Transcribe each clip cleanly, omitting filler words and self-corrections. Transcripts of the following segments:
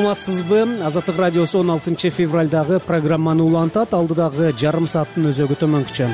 саламатсызбы? Азаттык радиосу 16 февралдагы программаны улантат. Алдыдагы жарым сааттын өзөгү төмөнкүчө.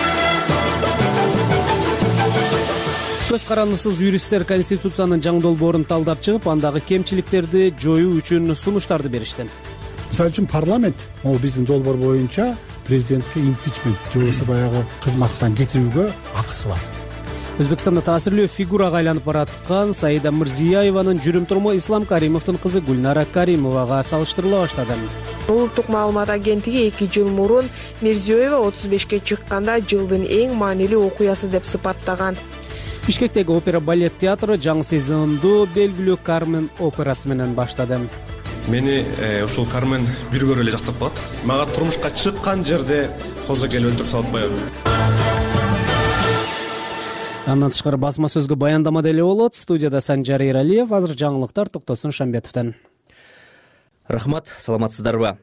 Көз карандысыз юристтер Конституциянын жаңы долбоорун талдап чыгып, андагы кемчиликтерди жоюу үчүн сунуштарды беришти. Мисалы үчүн парламент биздин долбоор боюнча президентке импичмент же болбосо баягы кызматтан кетирүүгө акысы бар. Өзбекстанда таасирлүү фигурага айланып бараткан Саида Мирзиёеванын жүрүм-туруму Ислам Каримовдун кызы Гүлнара Каримовага салыштырыла баштады. Улуттук маалымат агенттиги 2 жыл мурун Мирзиёева 35-ке чыкканда жылдын эң маанилүү окуясы деп сыпаттаган. Бишкектеги опера балет театры жаңы сезонду белгилүү Кармен операсы менен баштады. Мени ушул Кармен бир көрө эле жактап калат. Мага турмушка чыккан жерде козо келип өлтүрүп салып коёбу. Андан тышкары басма сөзгө баяндама деле болот. Студияда Санжар Эралиев, азыр жаңылыктар Токтосун Шамбетовдон. Рахмат, саламатсыздарбы?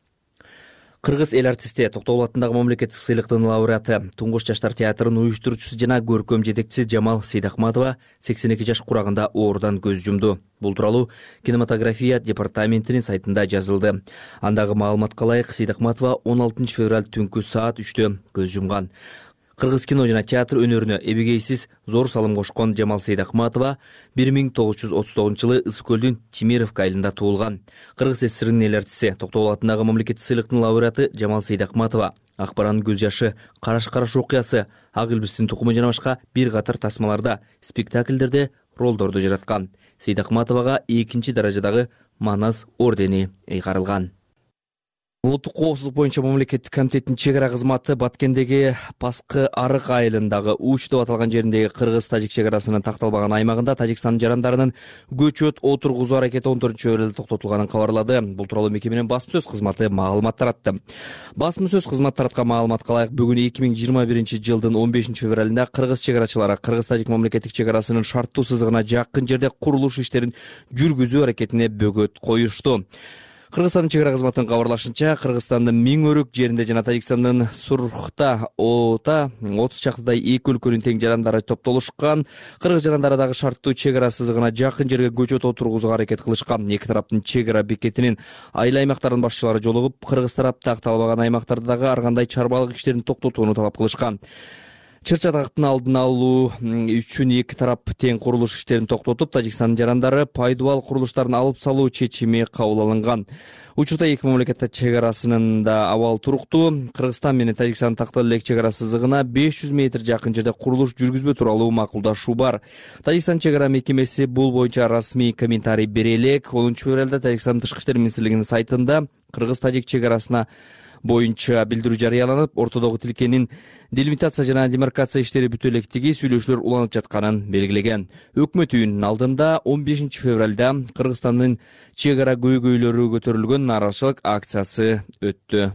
Кыргыз эл артисти Токтогул атындагы мамлекеттик сыйлыктын лауреаты, Туңгуш жаштар театрынын уюштуруучусу жана көркөм жетекчиси Жамал Сейдахматова 82 жаш курагында оорудан көз жумду. Бул тууралуу кинематография департаментинин сайтында жазылды. Андагы маалыматка ылайык, Сейдахматова 16 февраль түнкү саат 3-тө көз жумган. Кыргыз кино жана театр өнөрүнө эбегейсиз зор салым кошкон Жамал Сейдахматова 1939 жылы Ысык көлдүн Тимировка айылында туулган. Кыргыз СССРнин эл артисти Токтогул атындагы мамлекеттик сыйлыктын лауреаты Жамал Сейдахматова Ак баранын көз жашы, Караш окуясы, Ак илбирстин тукуму жана башка бир катар тасмаларда, спектакльдерде ролдорду жараткан. Сейдахматовага 2 даражадагы Манас ордени ыйгарылган. Улуттук коопсуздук боюнча мамлекеттик комитеттин чек ара кызматы Баткендеги Паскы Арык айылындагы Уч деп аталган жериндеги кыргыз-тажик чек арасынын такталбаган аймагында Тажикстан жарандарынын көчөт отургузуу аракети 14 февралда токтотулганын кабарлады. Бул тууралуу мекеменин басма сөз кызматы маалымат таратты. Басма сөз кызматы тараткан маалыматка ылайык, бүгүн 2021 жылдын 15 февралында кыргыз чек арачылары кыргыз-тажик мамлекеттик чек арасынын шарттуу сызыгына жакын жерде курулуш иштерин жүргүзүү аракетине бөгөт коюшту. Кыргызстандын чек ара кызматынын кабарлашынча, Кыргызстандын Миң-Өрүк жеринде жана Тажикстандын Сурхта Ота 30 чактыдай эки өлкөнүн тең жарандары топтолушкан. Кыргыз жарандары дагы шарттуу чек ара сызыгына жакын жерге көчөт отургузууга аракет кылышкан. Эки тараптын чек ара бекетинин айыл аймактарынын башчылары жолугуп, кыргыз тарапта акталбаган аймактарда дагы ар кандай чарбалык иштерин токтотууну талап кылышкан. Чыр-чатактын алдын алуу үчүн эки тарап тең курулуш иштерин токтотуп, Тажикстандын жарандары пайдубал курулуштарын алып салуу чечими кабыл алынган. Учурда эки мамлекет чек арасынын да абал туруктуу. Кыргызстан менен Тажикстан такталып элек чек ара сызыгына 500 метр жакын жерде курулуш жүргүзбө тууралуу макулдашуу бар. Тажикстан чек ара мекемеси бул боюнча расмий комментарий бере элек. 10 февралда Тажикстан тышкы иштер министрлигинин сайтында кыргыз-тажик чек арасына боюнча билдирүү жарыяланып, ортодогу тилкенин делимитация жана демаркация иштери бүтө электиги сүйлөшүүлөр уланып жатканын белгилеген. Өкмөт үйүнүн алдында 15 февралда Кыргызстандын чек ара көйгөйлөрү көтөрүлгөн нааразычылык акциясы өттү.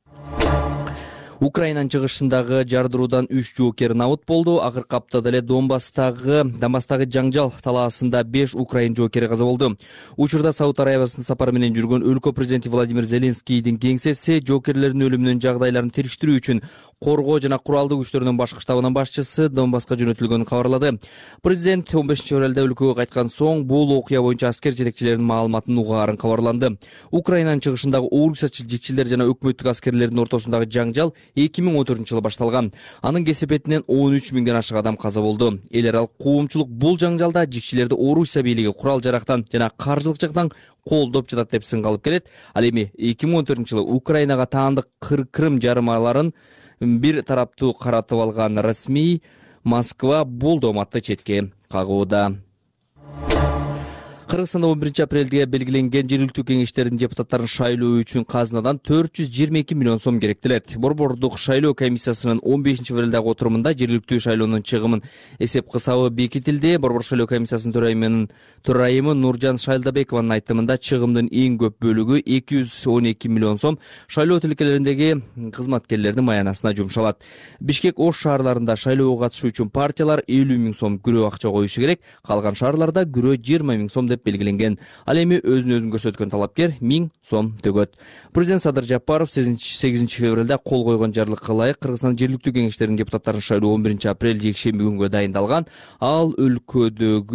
Украинанын чыгышындагы жардыруудан 3 жоокер набыт болду. Акыркы аптада эле Донбасстагы жаңжал талаасында 5 украин жоокери каза болду. Учурда Сауд Арабиясынын сапары менен жүргөн өлкө президенти Владимир Зеленскийдин кеңсеси жоокерлердин өлүмүнүн жагдайларын териштирүү үчүн коргоо жана куралдуу күчтөрүнүн башкы штабынын башчысы Донбасска жөнөтүлгөнүн кабарлады. Президент 15 февралда өлкөгө кайткан соң бул окуя боюнча аскер жетекчилеринин маалыматын угаарын кабарланды. Украинанын чыгышындагы оор жекчилдер жана өкмөттүк аскерлердин ортосундагы жаңжал 2014 жылы башталган. Анын кесепетинен 13 миңден ашык адам каза болду. Эл аралык коомчулук бул жаңжалда жекчилерди Орусия бийлиги курал жарактан жана каржылык жактан колдоп жатат деп сынга алып келет. Ал эми 2014 жылы Украинага таандык Крым жарымаларын бир тараптуу каратып алган расмий Москва бул дооматты четке кагууда. Кыргызстанда 11 апрелде белгиленген жергиликтүү кеңештердин депутаттарын шайлоо үчүн казынадан 422 миллион сом керектелет. Борбордук шайлоо комиссиясынын 15 февралдагы отурумунда жергиликтүү шайлоонун чыгымын эсеп кысабы бекитилди. Борбор шайлоо комиссиясынын төрайымы Нуржан Шайлдабекованын айтымында чыгымдын эң көп бөлүгү 212 миллион сом шайлоо тилкелериндеги кызматкерлердин маянасына жумшалат. Бишкек, Ош шаарларында шайлоого катышуу үчүн партиялар 50 миң сом күрөө акча коюшу керек. Калган шаарларда күрөө 20 миң сом деп белгиленген. Ал эми өзүн көрсөткөн талапкер 1000 сом төгөт. Президент Садыр Жапаров 8 февралда кол койгон жарлыкка ылайык Кыргызстан жергиликтүү кеңештеринин депутаттарын шайлоо 11 апрель жекшемби күнгө дайындалган. Ал өлкөдөгү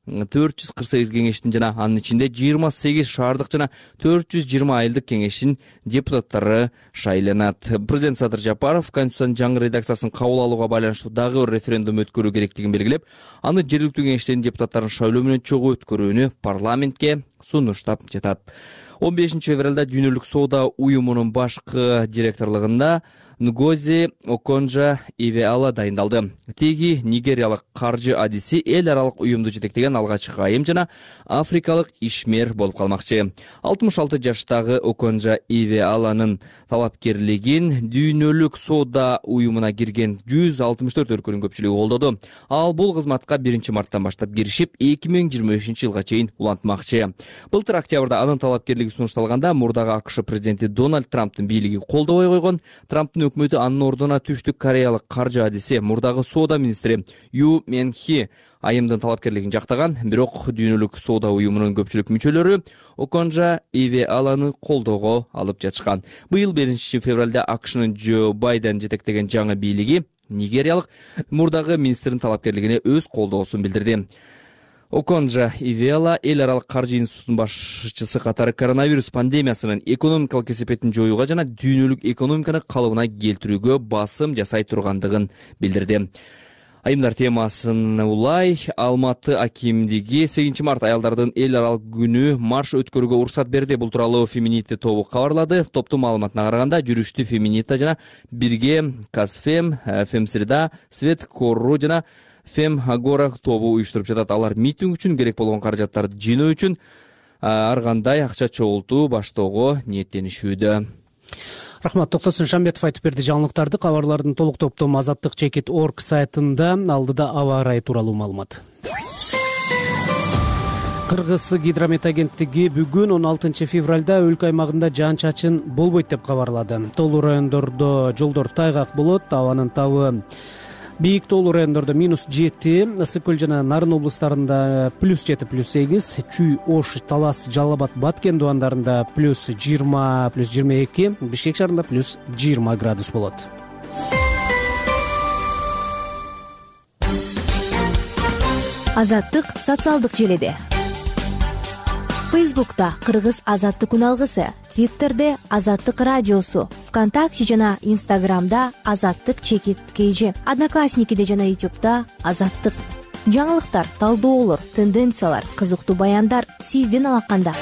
448 кеңештин жана анын ичинде 28 шаардык жана 420 айылдык кеңештин депутаттары шайланат. Президент Садыр Жапаров Конституциянын жаңы редакциясын кабыл алууга байланыштуу дагы бир референдум өткөрүү керектигин белгилеп, аны жергиликтүү кеңештердин депутаттарын шайлоо менен чогуу өткөрүүнү парламентке сунуштап жатат. 15 февралда Дүйнөлүк соода уюмунун башкы директорлугунда Нгози Оконжа Ивеала дайындалды. Теги нигериялык каржы адиси эл аралык уюмду жетектеген алгачкы айым жана африкалык ишмер болуп калмакчы. 66 жаштагы Оконжа Ивеаланын талапкерлигин Дүйнөлүк соода уюмуна кирген 164 өлкөнүн көпчүлүгү колдоду. Ал бул кызматка 1 марттан баштап киришип, 2025 жылга чейин улантмакчы. Былтыр октябрда анын талапкерлиги сунушталганда мурдагы АКШ президенти Дональд Трамптын бийлиги колдобой койгон. Трамптын өкмөтү анын ордуна Түштүк Кореялык каржы адиси мурдагы соода министри Ю Мен Хи айымдын талапкерлигин жактаган, бирок Дүйнөлүк соода уюмунун көпчүлүк мүчөлөрү Оконжа Ивеаланы колдоого алып жатышкан. Быйыл 1 февралда АКШнын Джо Байден жетектеген жаңы бийлиги нигериялык мурдагы министрдин талапкерлигине өз колдоосун билдирди. Оконжа Ивеала эл аралык каржы институтунун башчысы катары коронавирус пандемиясынын экономикалык кесепетин жоюуга жана дүйнөлүк экономиканы калыбына келтирүүгө басым жасай тургандыгын билдирди. Айымдар темасын улай, Алматы акимдиги 8 март аялдардын эл аралык күнү марш өткөрүүгө уруксат берди. Бул тууралуу Феминита тобу кабарлады. Топтун маалыматына караганда, жүрүштү Феминита жана бирге Казфем, Фемсреда, Свет Корру жана Фем Агора тобу уюштуруп жатат. Алар митинг үчүн керек болгон каражаттарды жыйноо үчүн ар кандай акча чогултуу баштоого ниеттенишүүдө. Рахмат, Токтосун Шамбетов айтып берди жаңылыктарды. Кабарлардын толук топтому azattik.org сайтында, алдыда аба ырайы тууралуу маалымат. Кыргыз гидромет агенттиги бүгүн 16 февралда өлкө аймагында жаан-чачын болбойт деп кабарлады. Тоолуу райондордо жолдор тайгак болот, абанын табы бийик тоолуу райондордо -7, Ысык-Көл жана Нарын облустарында +7, +8, Чүй, Ош, Талас, Жалал Абад, Баткен дубандарында +20, +22, Бишкек шаарында +20 градус болот. Азаттык социалдык желеде. Фейсбукта Кыргыз Азаттык күн алгысы, Твиттерде Азаттык радиосу, ВКонтакте жана Инстаграмда Азаттык _KG, Одноклассникиде жана Ютубта Азаттык. Жаңылыктар, талдоолор, тенденциялар, кызыктуу баяндар сиздин алаканда.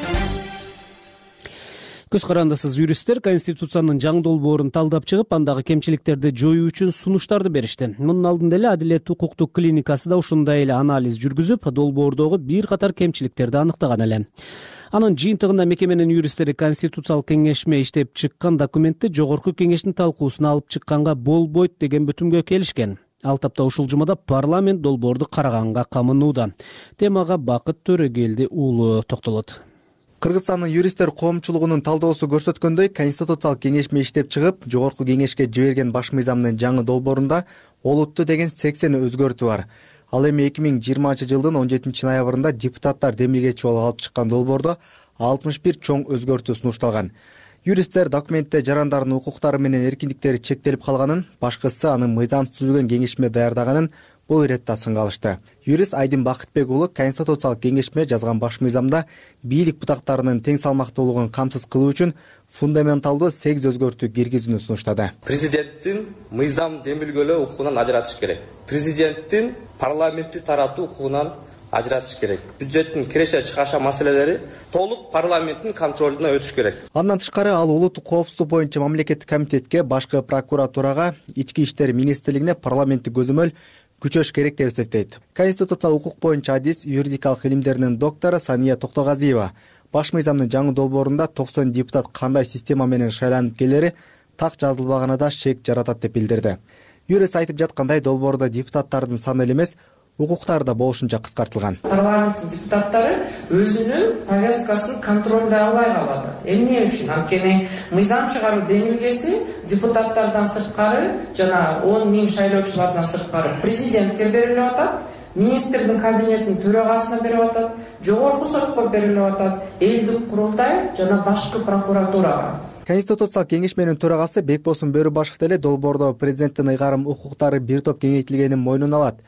Көз карандысыз юристтер Конституциянын жаңы долбоорун талдап чыгып, андагы кемчиликтерди жоюу үчүн сунуштарды беришти. Мунун алдында эле Адилет укуктук клиникасы да ушундай эле анализ жүргүзүп, долбоордогу бир катар кемчиликтерди аныктаган эле. Анын жыйынтыгында мекеменин юристтери Конституциялык кеңешме иштеп чыккан документти Жогорку кеңештин талкуусуна алып чыкканга болбойт деген бүтүмгө келишкен. Ал тапта ушул жумада парламент долбоорду караганга камынууда. Темага Бакыт Төрөгелди уулу токтолот. Кыргызстандын юристтер коомчулугунун талдоосу көрсөткөндөй, Конституциялык кеңешме иштеп чыгып, Жогорку кеңешке жиберген баш мыйзамдын жаңы долбоорунда олутту деген 80 өзгөртүү бар. Ал эми 2020 жылдын 17 ноябрында депутаттар демилгечи болуп алып чыккан долбоордо 61 чоң өзгөртүү сунушталган. Юристтер документте жарандардын укуктары менен эркиндиктери чектелип калганын, башкысы анын мыйзамсыз түзүлгөн кеңешме даярдаганын бул иретте сынга алышты. Юрист Айдын Бакытбек уулу Конституциялык кеңешме жазган баш мыйзамда бийлик бутактарынын тең салмактуулугун камсыз кылуу үчүн фундаменталдуу 8 өзгөртүү киргизүүнү сунуштады. Президенттин мыйзам демилгөлөө укугунан ажыратыш керек. Президенттин парламентти таратуу укугунан ажыратыш керек. Бюджеттин киреше чыгаша маселелери толук парламенттин контролуна өтүш керек. Андан тышкары ал улуттук коопсуздук боюнча мамлекеттик комитетке, башкы прокуратурага, ички иштер министрлигине парламенттик көзөмөл күчөш керек деп эсептейт. Конституциялык укук боюнча адис, юридикалык илимдеринин доктору Сания Токтогазиева баш мыйзамдын жаңы долбоорунда 90 депутат кандай система менен шайланып келери так жазылбаганы да шек жаратат деп билдирди. Юрист айтып жаткандай, долбоордо депутаттардын саны эле эмес, укуктары да болушунча кыскартылган. Парламенттин депутаттары өзүнүн повесткасын контролдой албай калат. Эмне үчүн? Анткени мыйзам чыгаруу демилгеси депутаттардан сырткары жана 10 000 шайлоочулардан сырткары президентке берилип атат, министрдин кабинетинин төрагасына берип атат, жогорку сотко берилип атат, элдик курултай жана башкы прокуратурага. Конституциялык кеңешменин төрагасы Бекбосун Бөрүбашев деле долбоордо президенттин ыйгарым укуктары бир топ кеңейтилгенин мойнуна алат.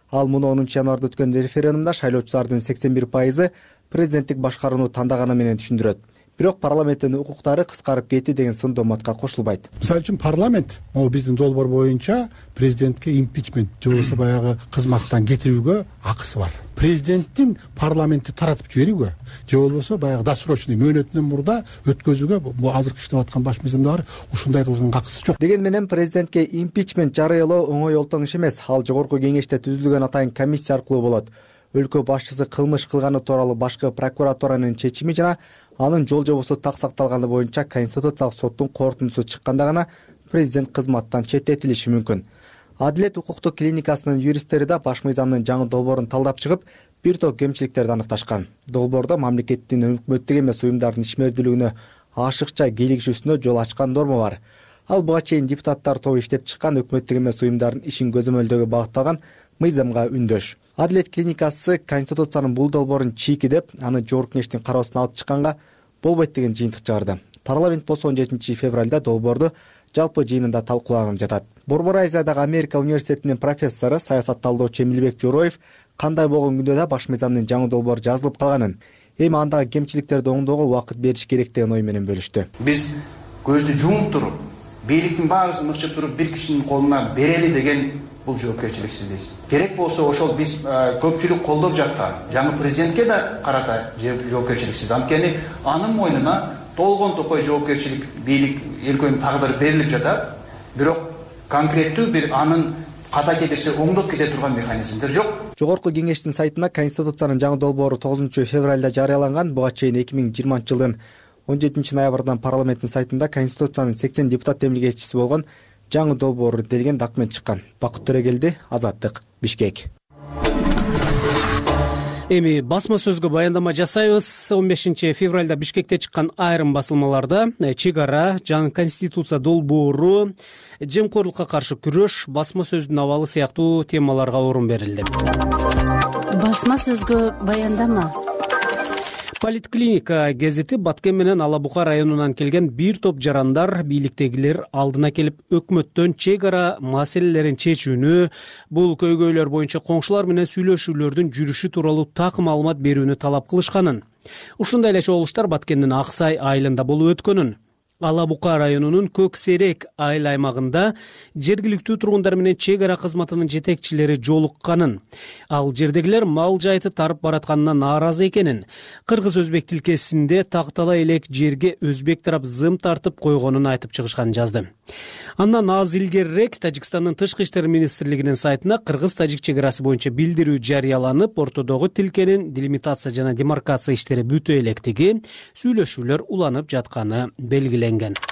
Ал муну 10 январда өткөн референдумда шайлоочулардын 81% президенттик башкарууну тандаганы менен түшүндүрөт. Бирок парламенттин укуктары кыскарып кетти деген сын дооматка кошулбайт. Мисалы үчүн парламент биздин долбоор боюнча президентке импичмент же болбосо баягы кызматтан кетирүүгө акысы бар. Президенттин парламентти таратып жиберүүгө же болбосо баягы досрочный мөөнөтүнөн мурда өткөзүүгө бул азыркы иштеп аткан баш мыйзамда бар ушундай кылганга акысы жок. Деген менен президентке импичмент жарыялоо оңой олтоң иш эмес. Ал жогорку кеңеште түзүлгөн атайын комиссия аркылуу болот. Өлкө башчысы кылмыш кылганы тууралуу башкы прокуратуранын чечими жана анын жол жобосу так сакталганы боюнча Конституциялык соттун корутундусу чыкканда гана президент кызматтан четтетилиши мүмкүн. Адилет укуктук клиникасынын юристтери да баш мыйзамдын жаңы долбоорун талдап чыгып, бир топ кемчиликтерди аныкташкан. Долбоордо мамлекеттин өкмөттүк эмес уюмдардын ишмердүүлүгүнө ашыкча кийлигишүүсүнө жол ачкан норма бар. Ал буга чейин депутаттар тобу иштеп чыккан өкмөттүк эмес уюмдардын ишин көзөмөлдөөгө багытталган мыйзамга үндөш. Адилет клиникасы Конституциянын бул долбоорун чийки деп, аны жогорку кеңештин кароосуна алып чыкканга болбойт деген жыйынтык чыгарды. Парламент болсо 17 февралда долбоорду жалпы жыйынында талкууланып жатат. Борбор Азиядагы Америка университетинин профессору, саясат талдоочу Эмилбек Жороев кандай болгон күндө да баш мыйзамдын жаңы долбоору жазылып калганын, эми андагы кемчиликтерди оңдоого убакыт бериш керек деген ой менен бөлүштү. Биз көздү жумуп туруп, бийликтин баарысын ыкчып туруп бир кишинин колуна берели деген бул жоопкерчиликсиз дейсиз. Керек болсо ошол биз көпчүлүк колдоп жаткан жаңы президентке да карата жоопкерчиликсиз. Анткени анын мойнуна толгон токой жоопкерчилик, бийлик, өлкөнүн тагдыры берилип жатат. Бирок конкреттүү бир анын ката кетирсе оңдоп кете турган механизмдер жок. Жогорку кеңештин сайтында Конституциянын жаңы долбоору 9 февралда жарыяланган. Буга чейин 2020 жылдын 17 ноябрдан парламенттин сайтында Конституциянын 80 депутат демилгечиси болгон жаңы долбоору делген документ чыккан. Бакыт Төрөгелди, Азаттык, Бишкек. Эми басма сөзгө баяндама жасайбыз. 15 февралда Бишкекте чыккан айрым басылмаларда чек ара, жаңы конституция долбоору, жемкорлукка каршы күрөш, басма сөздүн абалы сыяктуу темаларга орун берилди. Басма сөзгө баяндама. Политклиника гезити Баткен менен Ала Бука районунан келген бир топ жарандар бийликтегилер алдына келип өкмөттөн чек ара маселелерин чечүүнү, бул көйгөйлөр боюнча коңшулар менен сүйлөшүүлөрдүн жүрүшү тууралуу так маалымат берүүнү талап кылышканын. Ушундай эле чогулуштар Баткендин Аксай айылында болуп өткөнүн. Ала Бука районунун Көк Серек айыл аймагында жергиликтүү тургундар менен чек ара кызматынын жетекчилери жолукканын, ал жердегилер мал жайты тарып баратканына нааразы экенин, кыргыз-өзбек тилкесинде тактала элек жерге өзбек тарап зым тартып койгонун айтып чыгышканын жазды. Андан аз илгерирээк Тажикстандын тышкы иштер министрлигинин сайтына кыргыз-тажик чек арасы боюнча билдирүү жарыяланып, ортодогу тилкенин делимитация жана демаркация иштери бүтө электиги, сүйлөшүүлөр уланып жатканы белгиленген.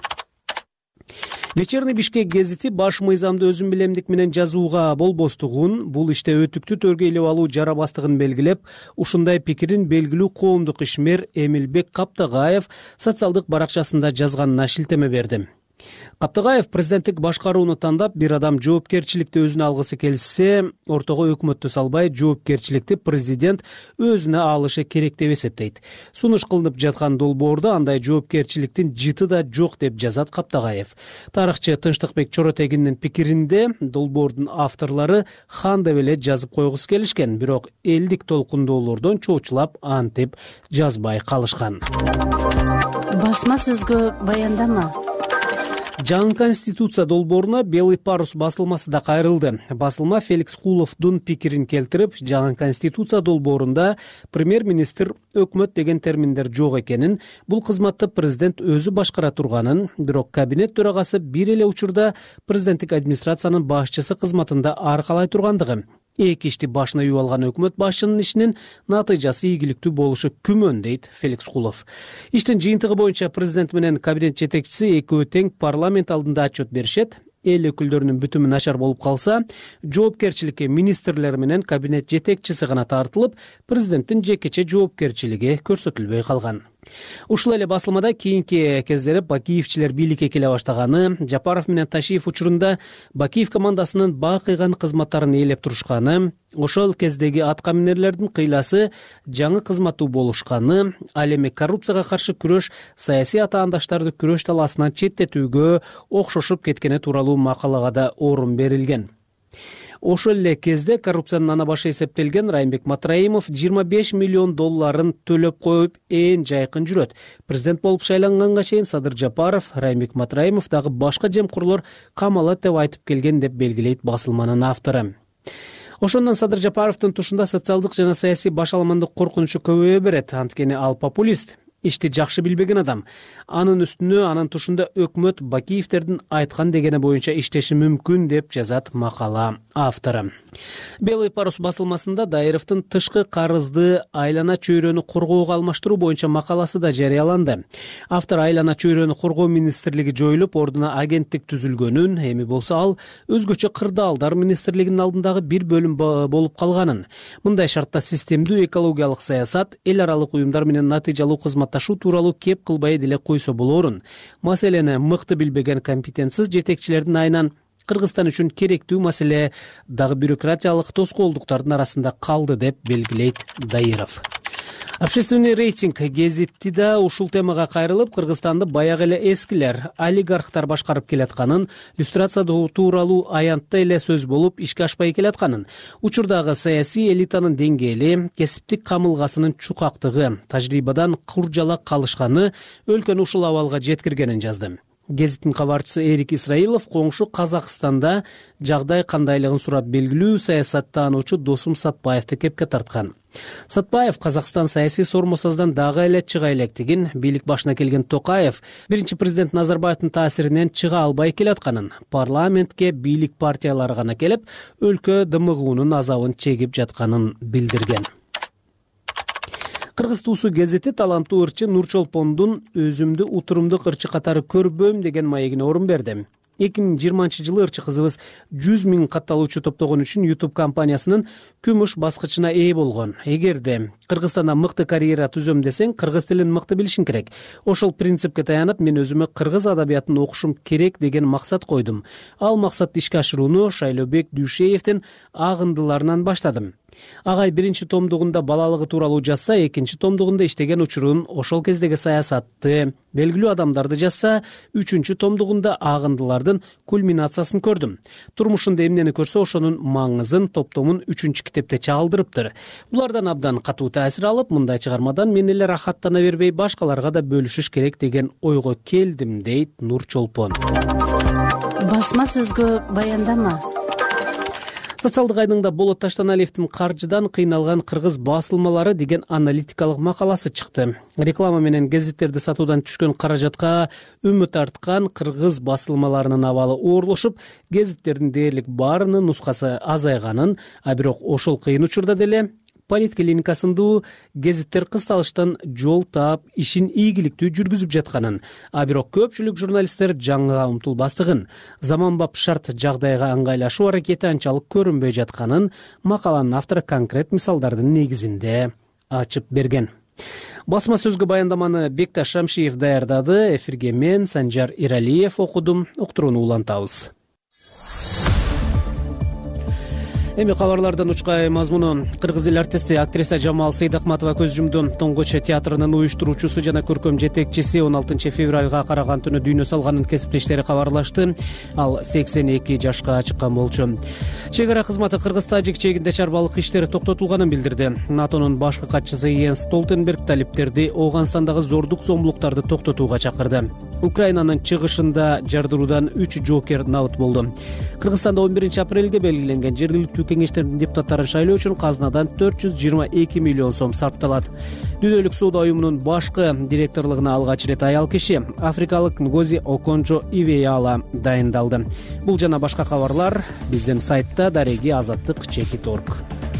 Вечерний Бишкек гезити баш мыйзамды өзүн билемдик менен жазууга болбостугун, бул иште өтүктү төргө илип алуу жарабастыгын белгилеп, ушундай пикирин белгилүү коомдук ишмер Эмилбек Каптагаев социалдык баракчасында жазганына шилтеме берди. Каптагаев президенттик башкарууну тандап, бир адам жоопкерчиликти өзүнө алгысы келсе, ортого өкмөттү салбай, жоопкерчиликти президент өзүнө алышы керек деп эсептейт. Сунуш кылынып жаткан долбоордо андай жоопкерчиликтин жыты да жок деп жазат Каптагаев. Тарыхчы Тынчтыкбек Чоротегиндин пикиринде, долбоордун авторлору хан деп эле жазып койгусу келишкен, бирок элдик толкундоолордон чоочулап антип жазбай калышкан. Басма сөзгө баяндама. Жаңы конституция долбооруна Белый парус басылмасы да кайрылды. Басылма Феликс Куловдун пикирин келтирип, жаңы конституция долбоорунда премьер-министр, өкмөт деген терминдер жок экенин, бул кызматты президент өзү башкара турганын, бирок кабинет төрагасы бир эле учурда президенттик администрациянын башчысы кызматында аркалай тургандыгы, эки ишти башына үйүп алган өкмөт башчынын ишинин натыйжасы ийгиликтүү болушу күмөн, дейт Феликс Кулов. Иштин жыйынтыгы боюнча президент менен кабинет жетекчиси экөө тең парламент алдында отчет беришет. Эл өкүлдөрүнүн бүтүмү начар болуп калса, жоопкерчиликке министрлер менен кабинет жетекчиси гана тартылып, президенттин жекече жоопкерчилиги көрсөтүлбөй калган. Ушул эле басылмада кийинки кездери Бакиевчилер бийликке келе баштаганы, Жапаров менен Ташиев учурунда Бакиев командасынын бакыйган кызматтарын ээлеп турушканы, ошол кездеги аткаминерлердин кыйласы жаңы кызматтуу болушканы, ал эми коррупцияга каршы күрөш саясий атаандаштарды күрөш талаасынан четтетүүгө окшошуп кеткени тууралуу макалага да орун берилген. Ошол эле кезде коррупциянын ана башы эсептелген Раймбек Матраимов 25 миллион долларын төлөп коюп ээн жайкын жүрөт. Президент болуп шайланганга чейин Садыр Жапаров Раймбек Матраимов дагы башка жемкурлар камалат деп айтып келген деп белгилейт басылманын автору. Ошондон Садыр Жапаровдун тушунда социалдык жана саясий башаламандык коркунучу көбөйө берет. Анткени ал популист, ишти жакшы билбеген адам. Анын үстүнө анын тушунда өкмөт Бакиевтердин айткан дегени боюнча иштеши мүмкүн деп жазат макала автору. Белый парус басылмасында Дайыровдун тышкы карызды айлана чөйрөнү коргоого алмаштыруу боюнча макаласы да жарыяланды. Автор айлана чөйрөнү коргоо министрлиги жоюлуп, ордуна агенттик түзүлгөнүн, эми болсо ал өзгөчө кырдаалдар министрлигинин алдындагы бир бөлүм болуп калганын. Мындай шартта системдүү экологиялык саясат, эл аралык уюмдар менен натыйжалуу кызматташуу тууралуу кеп кылбай деле койсо болорун. Маселени мыкты билбеген компетентсиз жетекчилердин айынан Кыргызстан үчүн керектүү маселе дагы бюрократиялык тоскоолдуктардын арасында калды деп белгилейт Дайыров. Общественный рейтинг гезитти да ушул темага кайрылып, Кыргызстанды баягы эле эскилер, олигархтар башкарып келатканын, люстрация тууралуу аянтта эле сөз болуп ишке ашпай келатканын, учурдагы саясий элитанын деңгээли, кесиптик камылгасынын чукактыгы, тажрыйбадан куржала калышканы өлкөнү ушул абалга жеткиргенин жазды. Гезиттин кабарчысы Эрик Исраилов коңшу Казакстанда жагдай кандайлыгын сурап белгилүү саясаттануучу Досум Сатпаевди кепке тарткан. Сатпаев Казакстан саясий сормосоздан дагы эле чыга электигин, бийлик башына келген Токаев биринчи президент Назарбаевдин таасиринен чыга албай келатканын, парламентке бийлик партиялары гана келип, өлкө дымыгуунун азабын чегип жатканын билдирген. Кыргыз туусу гезити таланттуу ырчы Нурчолпондун өзүмдү утурумдук ырчы катары көрбөм деген маегине орун берди. 2020 ырчы кызыбыз 100 000 катталуучу топтогон үчүн YouTube компаниясынын күмүш баскычына ээ болгон. Эгерде Кыргызстанда мыкты карьера түзөм десең, кыргыз тилин мыкты билишиң керек. Ошол принципке таянып, мен өзүмө кыргыз адабиятын окушум керек деген максат койдум. Ал максатты ишке ашырууну Шайлообек Дүйшеевдин агындыларынан баштадым. Агай биринчи томдугунда балалыгы тууралуу жазса, экинчи томдугунда иштеген учурун, ошол кездеги саясатты, белгилүү адамдарды жазса, үчүнчү томдугунда агындылардын кульминациясын көрдүм. Турмушунда эмнени көрсө, ошонун маңызын топтомун 3-чү китепте чагылдырыптыр. Булардан абдан катуу таасир алып, мындай чыгармадан мен эле рахаттана бербей, башкаларга да бөлүшүш керек деген ойго келдим, дейт Нурчолпон. Басма сөзгө баяндама. Социалдык айдыңда Болот Таштаналиевдин каржыдан кыйналган кыргыз басылмалары деген аналитикалык макаласы чыкты. Реклама менен гезиттерди сатуудан түшкөн каражатка үмүт арткан кыргыз басылмаларынын абалы оорлошуп, гезиттердин дээрлик баарынын нускасы азайганын, а бирок ошол кыйын учурда деле политклиникасындуу гезиттер кысталыштан жол таап, ишин ийгиликтүү жүргүзүп жатканын, а бирок көпчүлүк журналисттер жаңыга умтулбастыгын, заманбап шарт жагдайга ыңгайлашуу аракети анчалык көрүнбөй жатканын макаланын автору конкрет мисалдардын негизинде ачып берген. Басма сөзгө баяндаманы Бекташ Шамшиев даярдады, эфирге мен Санжар Иралиев окудум, уктурууну улантабыз. Эми кабарлардан учкай мазмуну. Кыргыз эл артисти актриса Жамал Сейдахматова көз жумду. Тоңгоч театрынын уюштуруучусу жана көркөм жетекчиси 16 февралга караган түнү дүйнө салганын кесиптештери кабарлашты. Ал 82 жашка чыккан болчу. Чек ара кызматы Кыргыз-Тажик чегинде чарбалык иштери токтотулганын билдирди. НАТОнун башкы катчысы Йенс Столтенберг талиптерди Ооганстандагы зордук зомбулуктарды токтотууга чакырды. Украинанын чыгышында жардыруудан 3 жоокер набыт болду. Кыргызстанда 11 апрелге белгиленген жергиликтүү кеңештердин депутаттарын шайлоо үчүн казынадан 422 миллион сом сарпталат. Дүйнөлүк соода уюмунун башкы директорлугуна алгач ирет аял киши, африкалык Нгози Оконжо Ивеяла дайындалды. Бул жана башка кабарлар биздин сайтта дареги azаттык.org.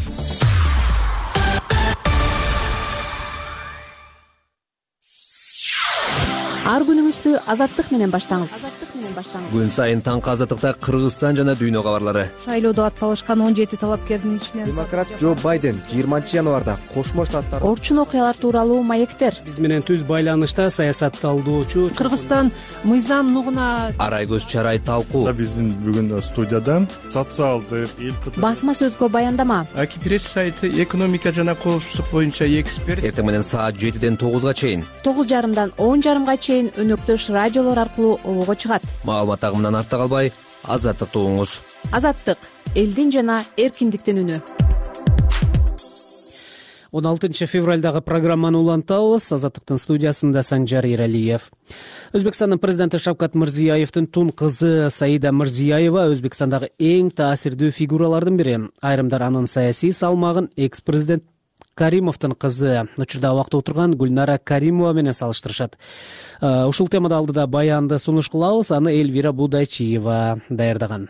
Ар күнүңүздү азаттык менен баштаңыз. Күн сайын таңкы азаттыкта Кыргызстан жана дүйнө кабарлары. Шайлоодо ат салышкан 17 талапкердин ичинен демократ Джо Байден 20 январда Кошмо Штаттар орчун окуялар тууралуу маектер. Биз менен түз байланышта саясатталдоочу Кыргызстан мыйзам нугуна Арай көз чарай талкуу. Биздин бүгүн студиядан социалдык басма сөзгө баяндама. Аки пресс сайты экономика жана коопсуздук боюнча эксперт. Эртең менен саат 7-ден 9-га чейин, 9:30-дан 10:30-га чейин өнөктөш радиолор аркылуу обого чыгат. Маалымат агымынан артта калбай, азаттыкты угуңуз. Азаттык элдин жана эркиндиктин үнү. 16 февралдагы программаны улантабыз. Азаттыктын студиясында Санжар Эралиев. Өзбекстандын президенти Шавкат Мирзиёевдин тун кызы Саида Мирзиёева Өзбекстандагы эң таасирдүү фигуралардын бири. Айрымдар анын саясий салмагын экс-президент Каримовдун кызы, учурда абакта отурган Гүлнара Каримова менен салыштырышат. Ушул темада алдыда баянды сунуш кылабыз, аны Эльвира Будайчиева даярдаган.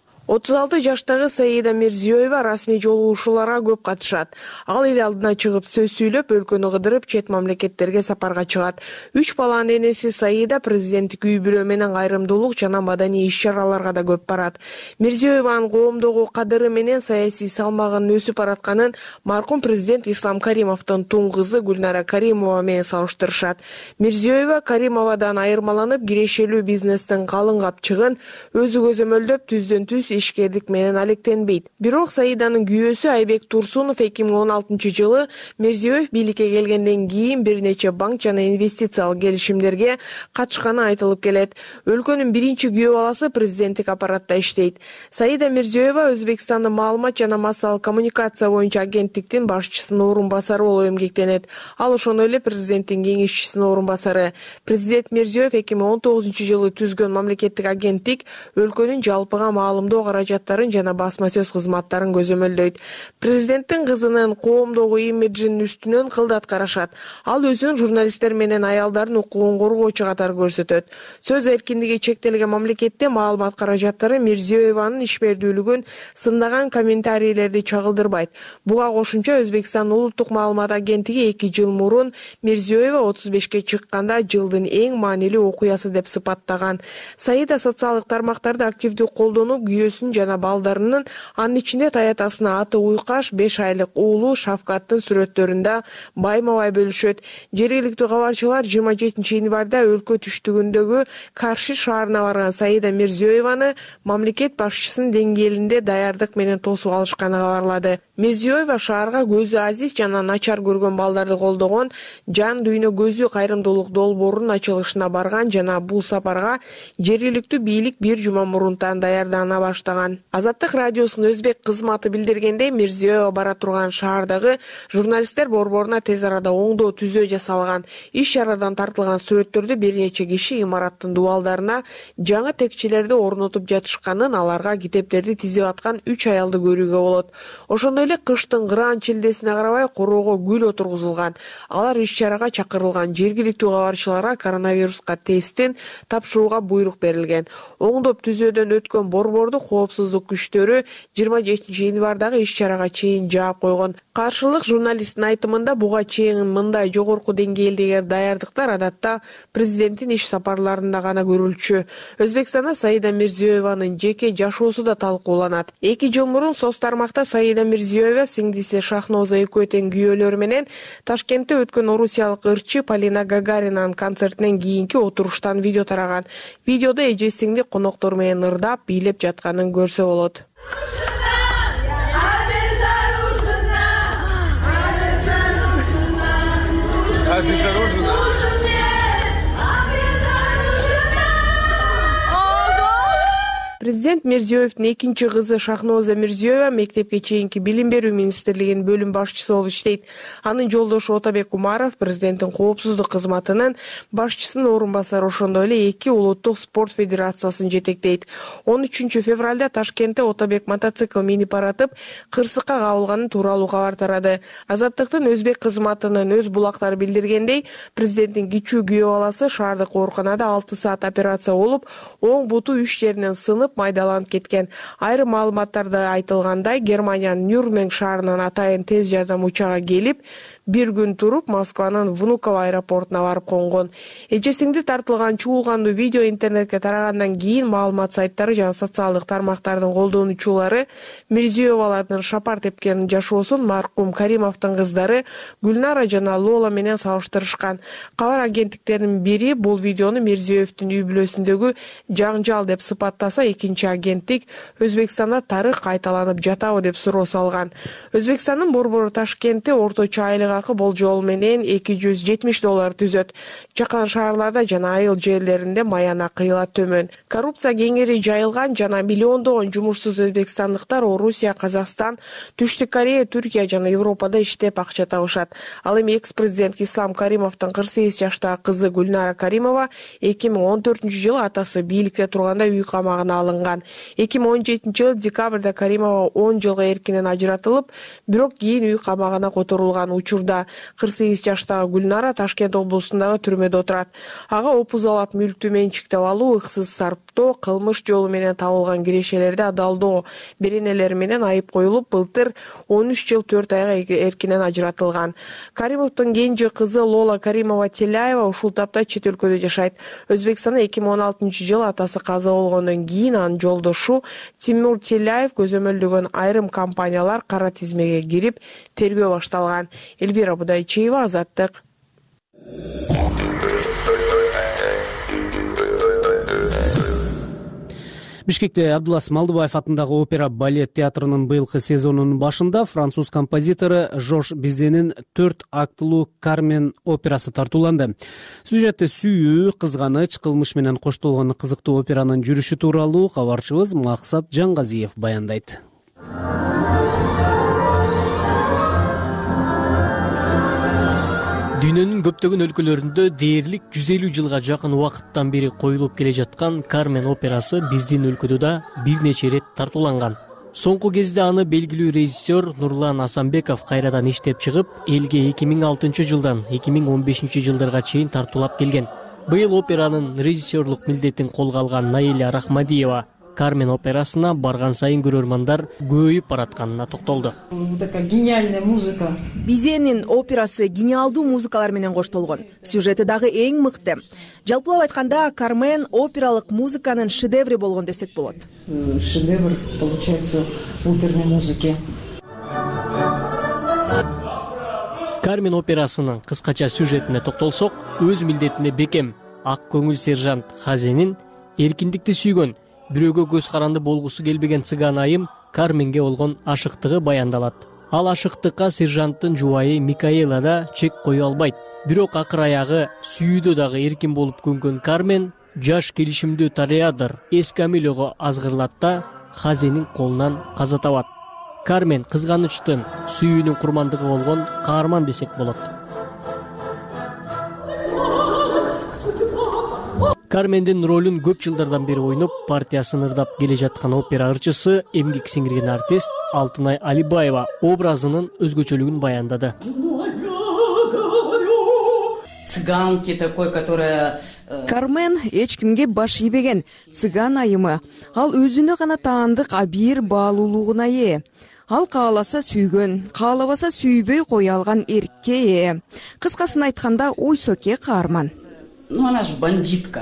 36 жаштагы Саида Мирзиёева расмий жолугушууларга көп катышат. Ал эл алдына чыгып сөз сүйлөп, өлкөнү кыдырып, чет мамлекеттерге сапарга чыгат. 3 баланын энеси Саида президенттик үй-бүлө менен кайрымдуулук жана маданий иш-чараларга да көп барат. Мирзиёеванын коомдогу кадыры менен саясий салмагынын өсүп баратканын маркум президент Ислам Каримовдун тун кызы Гүлнара Каримова менен салыштырышат. Мирзиёева Каримовадан айырмаланып, кирешелүү бизнестин калың капчыгын өзү көзөмөлдөп түздөн-түз ишкердик менен алектенбейт. Бирок Саиданын күйөөсү Айбек Турсунов 2016 жылы Мирзиёев бийликке келгенден кийин бир нече банк жана инвестициялык келишимдерге катышканы айтылып келет. Өлкөнүн биринчи күйөө баласы президенттик аппаратта иштейт. Саида Мирзиёева Өзбекстандын маалымат жана массалык коммуникация боюнча агенттиктин башчысынын орун басары болуп эмгектенет. Ал ошондой эле президенттин кеңешчисинин орун басары. Президент Мирзиёев 2019 жылы түзгөн мамлекеттик агенттик өлкөнүн жалпыга маалымдоо каражаттарын жана басма сөз кызматтарын көзөмөлдөйт. Президенттин кызынын коомдогу имиджинин үстүнөн кылдат карашат. Ал өзүн журналисттер менен аялдардын укугун коргоочу катары көрсөтөт. Сөз эркиндиги чектелген мамлекетте маалымат каражаттары Мирзиёеванын ишмердүүлүгүн сындаган комментарийлерди чагылдырбайт. Буга кошумча Өзбекстан улуттук маалымат агенттиги 2 жыл мурун Мирзиёева 35 чыкканда жылдын эң маанилүү окуясы деп сыпаттаган. Саида социалдык тармактарды активдүү колдонуп, күйөөсүн жана балдарынын, анын ичинде таятасына аты Уйкаш 5 айлык уулу Шавкаттын сүрөттөрүндө байма-бай бөлүшөт. Жергиликтүү кабарчылар 27 январда өлкө түштүгүндөгү Карши шаарына барган Саида Мирзиёеваны мамлекет башчысынын деңгээлинде даярдык менен тосуп алышканы кабарлады. Мирзиёева шаарга көзү азиз жана начар көргөн балдарды колдогон Жан дүйнө көзү кайрымдуулук долбоорунун ачылышына барган жана бул сапарга жергиликтүү бийлик бир жума мурунтан даярдана баштаган. Азаттык радиосунун өзбек кызматы билдиргендей, Мирзиёева бара турган шаардагы журналисттер борборуна тез арада оңдоо түзөө жасалган. Иш-чарадан тартылган сүрөттөрдө бир нече киши имараттын дубалдарына жаңы текчелерди орнотуп жатышканын, аларга китептерди тизип аткан 3 аялды көрүүгө болот. Ошондой эле кыштын кыраан чилдесине карабай короого гүл отургузулган. Алар иш-чарага чакырылган. Жергиликтүү кабарчыларга коронавируска тесттин тапшырууга буйрук берилген. Оңдоп түзөөдөн өткөн борборду коопсуздук күчтөрү 27 январдагы иш-чарага чейин жаап койгон. Каршылык журналисттин айтымында буга чейин мындай жогорку деңгээлдеги даярдыктар адатта президенттин иш сапарларында гана көрүлчү. Өзбекстанда Саида Мирзиёеванын жеке жашоосу да талкууланат. 2 жыл мурун соц тармакта Саида Мирзиёева сиңдиси Шахноза экөө тең күйөөлөрү менен Ташкентте өткөн орусиялык ырчы Полина Гагаринанын концертинен кийинки отуруштан видео тараган. Видеодо эжесиңди коноктор менен ырдап, бийлеп жатканын көрсө болот. Президент Мирзиёевдин экинчи кызы Шахноза Мирзиёева мектепке чейинки билим берүү министрлигинин бөлүм башчысы болуп иштейт. Анын жолдошу Отабек Умаров президенттин коопсуздук кызматынын башчысынын орун басары, ошондой эле 2 улуттук спорт федерациясын жетектейт. 13 февралда Ташкентте Отабек мотоцикл минип баратып, кырсыкка кабылганы тууралуу кабар тарады. Азаттыктын өзбек кызматынын өз булактары билдиргендей, президенттин кичүү күйөө баласы шаардык ооруканада 6 саат операция болуп, оң буту 3 жеринен сынып майдаланып кеткен. Айрым маалыматтарда айтылгандай, Германиянын Нюрнберг шаарынан атайын тез жардам учагы келип, бир күн туруп Москванын Внуково аэропортуна барып конгон. Эжесиңди тартылган чуулгандуу видео интернетке тарагандан кийин маалымат сайттары жана социалдык тармактардын колдонуучулары Мирзиёевалардын шапар тепкен жашоосун маркум Каримовдун кыздары Гүлнара жана Лола менен салыштырышкан. Кабар агенттиктеринин бири бул видеону Мирзиёевдин үй бүлөсүндөгү жаңжал деп сыпаттаса, экинчи агенттик Өзбекстанда тарых кайталанып жатабы деп суроо салган. Өзбекстандын борбору Ташкентте орточо айлык акы болжол менен $270 түзөт. Жакын шаарларда жана айыл жерлеринде маяна кыйла төмөн. Коррупция кеңири жайылган жана миллиондогон жумушсуз өзбекстандыктар Орусия, Казакстан, Түштүк Корея, Түркия жана Европада иштеп акча табышат. Ал эми экс-президент Ислам Каримовдун 48 жаштагы кызы Гүлнара Каримова 2014-жылы атасы бийликте турганда үй камагына алынган. 2017-жылы декабрда Каримова 10 жылга эркинен ажыратылып, бирок кийин үй камагына которулган. Учурда 48 жаштагы Гүлнара Ташкент облусундагы түрмөдө отурат. Ага опузалап мүлктү менчиктеп алуу, ыксыз сарптоо, кылмыш жолу менен табылган кирешелерди адалдоо беренелери менен айып коюлуп, былтыр 13 жыл 4 айга эркинен ажыратылган. Каримовдун кенже кызы Лола Каримова Теляева ушул тапта чет өлкөдө жашайт. Өзбекстанда 2016-жылы атасы каза болгондон кийин анын жолдошу Тимур Теляев көзөмөлдөгөн айрым компаниялар кара тизмеге кирип, тергөө башталган. Эльвира Будайчиева, Азаттык. Бишкекте Абдулас Малдыбаев атындагы опера балет театрынын быйылкы сезонунун башында француз композитору Жорж Бизенин 4 актылуу Кармен операсы тартууланды. Сюжети сүйүү, кызганыч, кылмыш менен коштолгон кызыктуу операнын жүрүшү тууралуу кабарчыбыз Максат Жаңгазиев баяндайт. Дүйнөнүн көптөгөн өлкөлөрүндө дээрлик 150 жылга жакын убакыттан бери коюлуп келе жаткан Кармен операсы биздин өлкөдө да бир нече рет тартууланган. Соңку кезде аны белгилүү режиссер Нурлан Асанбеков кайрадан иштеп чыгып, элге 2006-жылдан 2015-жылдарга чейин тартуулап келген. Быйыл операнын режиссерлук милдетин колго алган Наиля Рахмадиева Кармен операсына барган сайын көрөрмандар көбөйүп баратканына токтолду. Такая гениальная музыка. Бизенин операсы гениалдуу музыкалар менен коштолгон. Сюжети дагы эң мыкты. Жалпылап айтканда, Кармен опералык музыканын шедеври болгон десек болот. Шедевр получается оперной музыки. Кармен операсынын кыскача сюжетине токтолсок, өз милдетине бекем ак көңүл сержант Хазенин эркиндикти сүйгөн, бирөөгө көз каранды болгусу келбеген цыган айым Карменге болгон ашыктыгы баяндалат. Ал ашыктыкка сержанттын жубайы Микаэла да чек кое албайт. Бирок акыр аягы сүйүүдө дагы эркин болуп көнгөн Кармен жаш келишимдүү Тореадор Эскамилого азгырлат да Хазенин колунан каза табат. Кармен кызганычтын, сүйүүнүн курмандыгы болгон каарман десек болот. Кармендин ролун көп жылдардан бери ойноп, партиясын ырдап келе жаткан опера ырчысы, эмгек сиңирген артист Алтынай Алибаева образынын өзгөчөлүгүн баяндады. Цыганки такой, которая... Кармен эч кимге баш ийбеген цыган айымы. Ал өзүнө гана таандык абийир баалуулугуна ээ. Ал кааласа сүйгөн, каалабаса сүйбөй кое алган эркке ээ. Кыскасын айтканда, ойсоке каарман. Ну, она ж бандитка.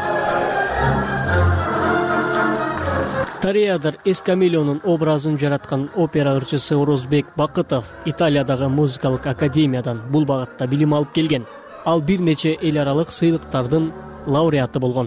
Тореадор Эскамилонун образын жараткан опера ырчысы Орозбек Бакытов Италиядагы музыкалык академиядан бул багытта билим алып келген. Ал бир нече эл аралык сыйлыктардын лауреаты болгон.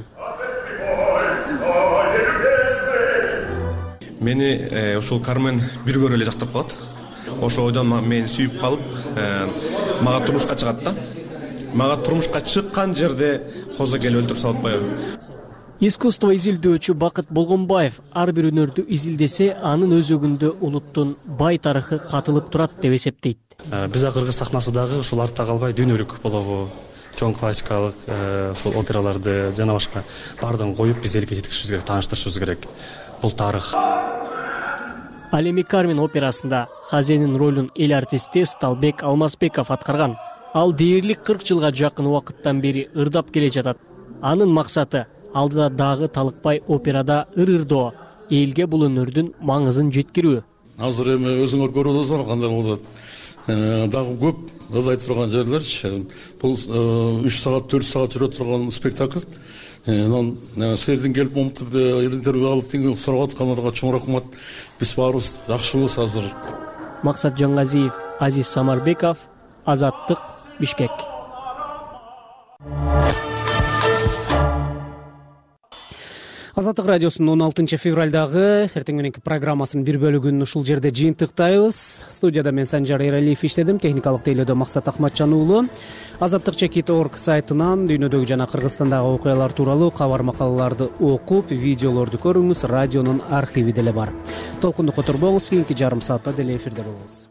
Мени ушул Кармен бир көрө эле жактырып калат. Ошо ойдон мени сүйүп калып, мага турмушка чыгат да. Мага турмушка чыккан жерде козо келип өлтүрүп салып коёбу. Искусство изилдөөчү Бакыт Болгонбаев ар бир өнөрдү изилдесе, анын өзөгүндө улуттун бай тарыхы катылып турат деп эсептейт. Биз кыргыз сахнасы дагы ушул артта калбай дүйнөлүк болобу, чоң классикалык ушул операларды жана башка баардыгын коюп биз элге жеткиришибиз керек, тааныштырышыбыз керек. Бул тарых. Ал эми Кармен операсында Хазенин ролун эл артисти Сталбек Алмазбеков аткарган. Ал дээрлик 40 жылга жакын убакыттан бери ырдап келе жатат. Анын максаты алдыда дагы талыкпай операда ыр-ырдоо, элге бул өнөрдүн маңызын жеткирүү. Азыр эми өзүңөр көрүп атасыңар кандай болот. Дагы көп ырдай турган жерлерчи. Бул 3 саат, 4 саат жүрө турган спектакль. Силердин келип умтуп интервью алып сурап аткандарга чоң рахмат. Биз баарыбыз жакшыбыз азыр. Максат Жаңгазиев, Азиз Самарбеков, Азаттык, Бишкек. Азаттык радиосунун 16 февралдагы эртең мененки программасынын бир бөлүгүн ушул жерде жыйынтыктайбыз. Студияда мен Санжар Эралиев иштедим, техникалык тейлөөдө Максат Ахматжан уулу. Азаттык чекит.org сайтынан дүйнөдөгү жана Кыргызстандагы окуялар тууралуу кабар макалаларды окуп, видеолорду көрүңүз. Радионун архиви деле бар. Толкунду которбоңуз, кийинки жарым саатта деле эфирде болобуз.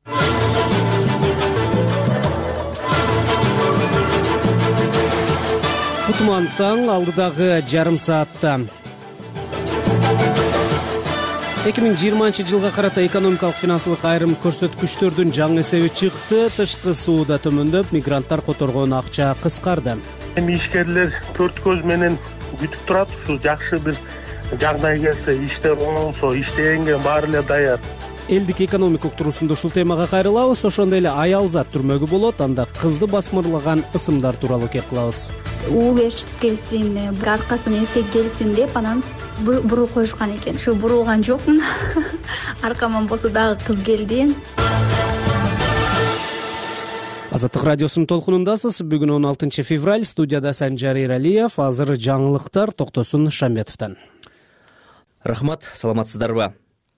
Кутман таң алдыдагы жарым саатта 2020 жылга карата экономикалык финансылык айрым көрсөткүчтөрдүн жаңы эсеби чыкты. Тышкы сууда төмөндөп, мигранттар которгон акча кыскарды. Ишкерлер төрт көз менен күтүп турат, ушу жакшы бир жагдай келсе, иштер оңолсо, иштегенге баары эле даяр. Элдик экономика уктуруусунда ушул темага кайрылабыз. Ошондой эле аялзат түрмөгү болот, анда кызды басмырлаган ысымдар тууралуу кеп кылабыз. Уул ээрчитип келсин, аркасынан эркек келсин деп анан бурул коюшкан экен. Ушу бурулган жокмун. Аркаман болсо дагы кыз келди. Азаттык радиосунун толкунундасыз. Бүгүн 16 февраль, студияда Санжар Эралиев. Азыр жаңылыктар Токтосун Шамбетовдон. Рахмат, саламатсыздарбы?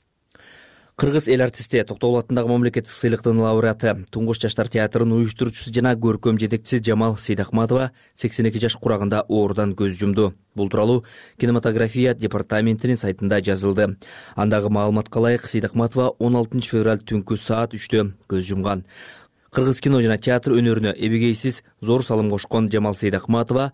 Кыргыз эл артисти, Токтогул атындагы мамлекеттик сыйлыктын лауреаты, Туңгуш жаштар театрынын уюштуруучусу жана көркөм жетекчиси Жамал Сейдахматова 82 жаш курагында оорудан көз жумду. Бул тууралуу кинематография департаментинин сайтында жазылды. Андагы маалыматка ылайык, Сейдахматова 16 февраль түнкү саат 3-тө көз жумган. Кыргыз кино жана театр өнөрүнө эбегейсиз зор салым кошкон Жамал Сейдахматова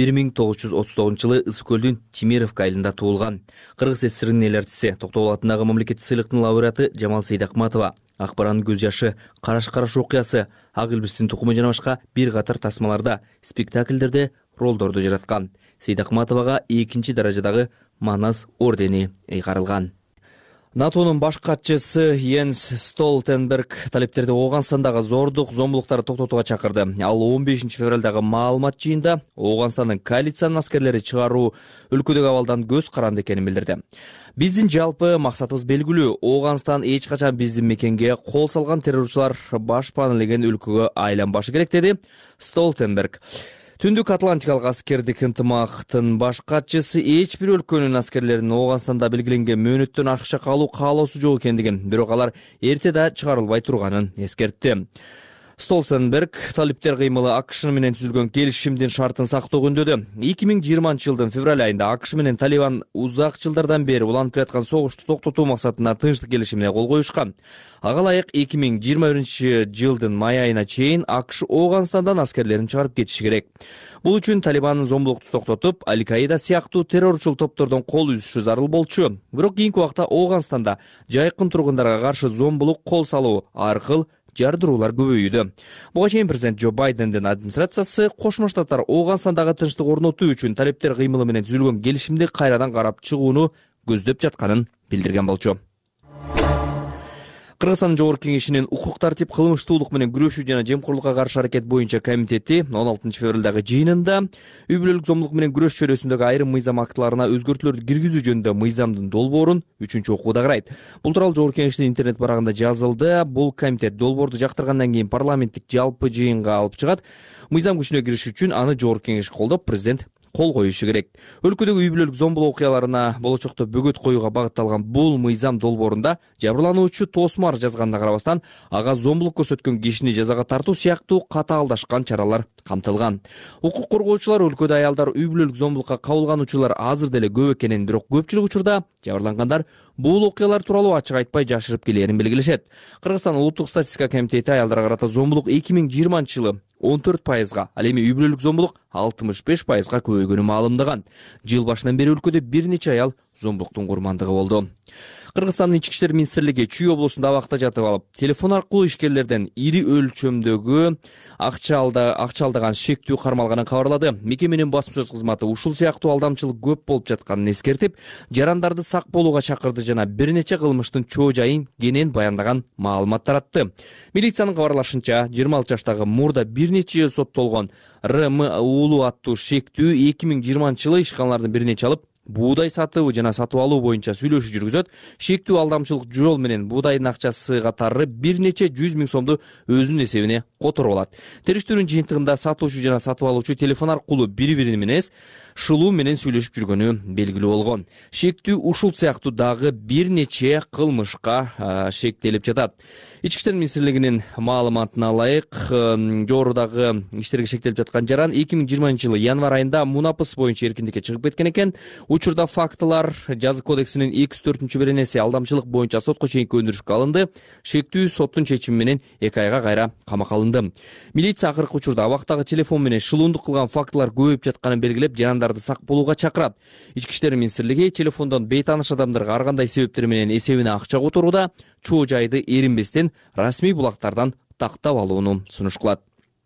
1939 жылы Ысык көлдүн Тимировка айылында туулган. Кыргыз СССРнин эл артисти, Токтогул атындагы мамлекеттик сыйлыктын лауреаты Жамал Сейдахматова Ак баранын көз жашы, Караш окуясы, Ак илбирстин тукуму жана башка бир катар тасмаларда, спектакльдерде ролдорду жараткан. Сейдахматовага 2 даражадагы Манас ордени ыйгарылган. НАТОнун баш катчысы Йенс Столтенберг талептерди Ооганстандагы зордук, зомбулуктарды токтотууга чакырды. Ал 15 февралдагы маалымат жыйында Ооганстандын коалициянын аскерлери чыгаруу өлкөдөгү абалдан көз каранды экенин билдирди. Биздин жалпы максатыбыз белгилүү. Ооганстан эч качан биздин мекенге кол салган террорчулар баш панелеген өлкөгө айланбашы керек, деди Столтенберг. Түндүк Атлантикалык аскердик ынтымактын баш катчысы эч бир өлкөнүн аскерлеринин Ооганстанда белгиленген мөөнөттөн ашыкча калуу каалоосу жок экендигин, бирок алар эрте да чыгарылбай турганын эскертти. Столтенберг талиптер кыймылы АКШ менен түзүлгөн келишимдин шартын сактоого үндөдү. 2020 жылдын февраль айында АКШ менен Талибан узак жылдардан бери уланып келаткан согушту токтотуу максатында тынчтык келишимине кол коюшкан. Ага ылайык 2021 жылдын май айына чейин АКШ Ооганстандан аскерлерин чыгарып кетиши керек. Бул үчүн Талибандын зомбулукту токтотуп, Аль-Каида сыяктуу террорчул топтордон кол үзүшү зарыл болчу. Бирок кийинки убакта Ооганстанда жайкын тургундарга каршы зомбулук кол салуу аркылуу жардыруулар көбөйүүдө. Буга чейин президент Джо Байдендин администрациясы Кошмо Штаттар Ооганстандагы тынчтык орнотуу үчүн талептер кыймылы менен түзүлгөн келишимди кайрадан карап чыгууну көздөп жатканын билдирген болчу. Кыргызстан Жогорку Кеңешинин укук тартип, кылмыштуулук менен күрөшүү жана жемкорлукка каршы аракет боюнча комитети 16 февралдагы жыйынында үй бүлөлүк зомбулук менен күрөш чөйрөсүндөгү айрым мыйзам актыларына өзгөртүүлөрдү киргизүү жөнүндө мыйзамдын долбоорун 3-окууда карайт. Бул тууралуу Жогорку Кеңештин интернет барагында жазылды. Бул комитет долбоорду жактыргандан кийин парламенттик жалпы жыйынга алып чыгат. Мыйзам күчүнө кириши үчүн аны Жогорку Кеңеш колдоп, президент кол коюшу керек. Өлкөдөгү үй бүлөлүк зомбулук окуяларына болочокто бөгөт коюуга багытталган бул мыйзам долбоорунда жабырлануучу тоосмо арыз жазганына карабастан, ага зомбулук көрсөткөн кишини жазага тартуу сыяктуу катаалдашкан чаралар камтылган. Укук коргоочулар өлкөдө аялдар үй бүлөлүк зомбулукка кабылгануучулар азыр деле көп экенин, бирок көпчүлүк учурда жабырлангандар бул окуялар тууралуу ачык айтпай жашырып келерин белгилешет. Кыргызстан улуттук статистика комитети аялдарга карата зомбулук 2020 жылы 14%, ал эми үй бүлөлүк зомбулук 65%га көбөйгөнүн маалымдаган. Жыл башынан бери өлкөдө бир нече аял зомбулуктун курмандыгы болду. Кыргызстандын Ички иштер министрлиги Чүй облусунда абакта жатып алып, телефон аркылуу ишкерлерден ири өлчөмдөгү акча алдаган шектүү кармалганын кабарлады. Мекеменин басма сөз кызматы ушул сыяктуу алдамчылык көп болуп жатканын эскертип, жарандарды сак болууга чакырды жана бир нече кылмыштын чоо жайын кенен баяндаган маалымат таратты. Милициянын кабарлашынча, 26 жаштагы мурда бир нече жыл соттолгон РМ уулу аттуу шектүү 2020 жылы ишканалардын биринен чалып, буудай сатуу жана сатып алуу боюнча сүйлөшүү жүргүзөт. Шектүү алдамчылык жол менен буудайдын акчасы катары бир нече 100 000 сомду өзүнүн эсебине которуп алат. Териштирүүнүн жыйынтыгында сатуучу жана сатып алуучу телефон аркылуу бири-бири менен Шылуу менен сүйлөшүп жүргөнү белгилүү болгон. Шектүү ушул сыяктуу дагы бир нече кылмышка шектелип жатат. Ички иштер министрлигинин маалыматына ылайык, жогорудагы иштерге шектелип жаткан жаран 2020 жылы январь айында мунапыс боюнча эркиндикке чыгып кеткен экен. Учурда фактылар жазык кодексинин 204 беренеси алдамчылык боюнча сотко чейинки өндүрүшкө алынды. Шектүү соттун чечими менен 2 айга кайра камакка алынды. Милиция акыркы учурда абактагы телефон менен шылуундук кылган фактылар көбөйүп жатканын белгилеп, жарандарды сак болууга чакырат. Ички иштер министрлиги телефондон бейтааныш адамдарга ар кандай себептер менен эсебине акча которууда, чоо жайды эринбестен расмий булактардан тактап алууну сунуш кылат.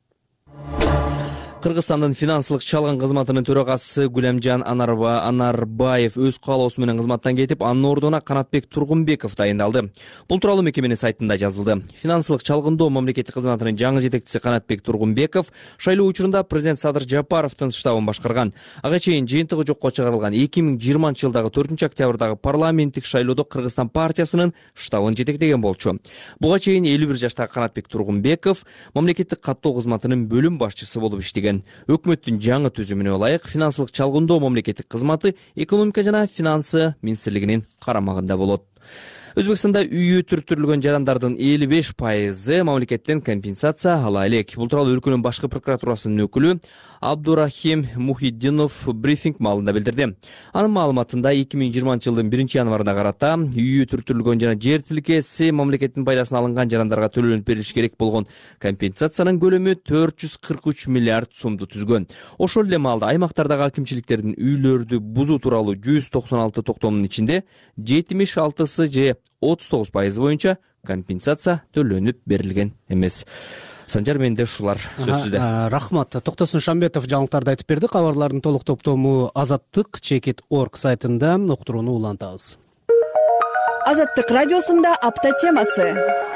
Кыргызстандын финансылык чалган кызматынын төрагасы Гүлемжан Анарбаев өз каалоосу менен кызматтан кетип, анын ордуна Канатбек Тургунбеков дайындалды. Бул тууралуу мекеменин сайтында жазылды. Финансылык чалгындоо мамлекеттик кызматынын жаңы жетекчиси Канатбек Тургунбеков шайлоо учурунда президент Садыр Жапаровдун штабын башкарган. Ага чейин жыйынтыгы жокко чыгарылган 2020 жылдагы 4-октябрдагы парламенттик шайлоодо Кыргызстан партиясынын штабын жетектеген болчу. Буга чейин 51 жаштагы Канатбек Тургунбеков мамлекеттик каттоо кызматынын бөлүм башчысы болуп иштеген. Өкмөттүн жаңы түзүмүнө ылайык финансылык чалгындоо мамлекеттик кызматы экономика жана финансы министрлигинин карамагында болот. Өзбекстанда үйү түртүрүлгөн жарандардын 55% мамлекеттен компенсация ала элек. Бул тууралуу өлкөнүн башкы прокуратурасынын өкүлү Абдурахим Мухиддинов брифинг маалында билдирди. Анын маалыматында 2020 жылдын 1-январына карата үйү түртүрүлгөн жана жер тилкеси мамлекеттин пайдасына алынган жарандарга төлөнүп берилиш керек болгон компенсациянын көлөмү 443 миллиард сомду түзгөн. Ошол эле маалда аймактардагы акимчиликтердин үйлөрдү бузуу тууралуу 196 токтомдун ичинде 76сы же 39% боюнча компенсация төлөнүп берилген эмес. Санжар, менде ушулар сөзсүздө. Рахмат. Токтосун Шамбетов жаңылыктарды айтып берди. Кабарлардын толук топтому Азаттык чекит.org сайтында уктурууну улантабыз. Азаттык радиосунда апта темасы.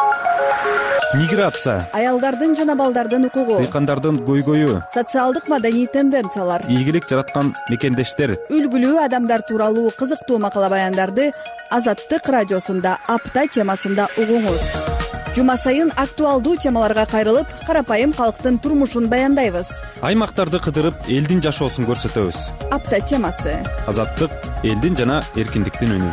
Миграция, Аялдардын жана балдардын укугу, дыйкандардын көйгөйү, социалдык маданий тенденциялар, ийгилик жараткан мекендештер, үлгүлүү адамдар тууралуу кызыктуу макала баяндарды Азаттык радиосунда апта темасында угуңуз. Жума сайын актуалдуу темаларга кайрылып, карапайым калктын турмушун баяндайбыз. Аймактарды кыдырып, элдин жашоосун көрсөтөбүз. Апта темасы. Азаттык, элдин жана эркиндиктин үнү.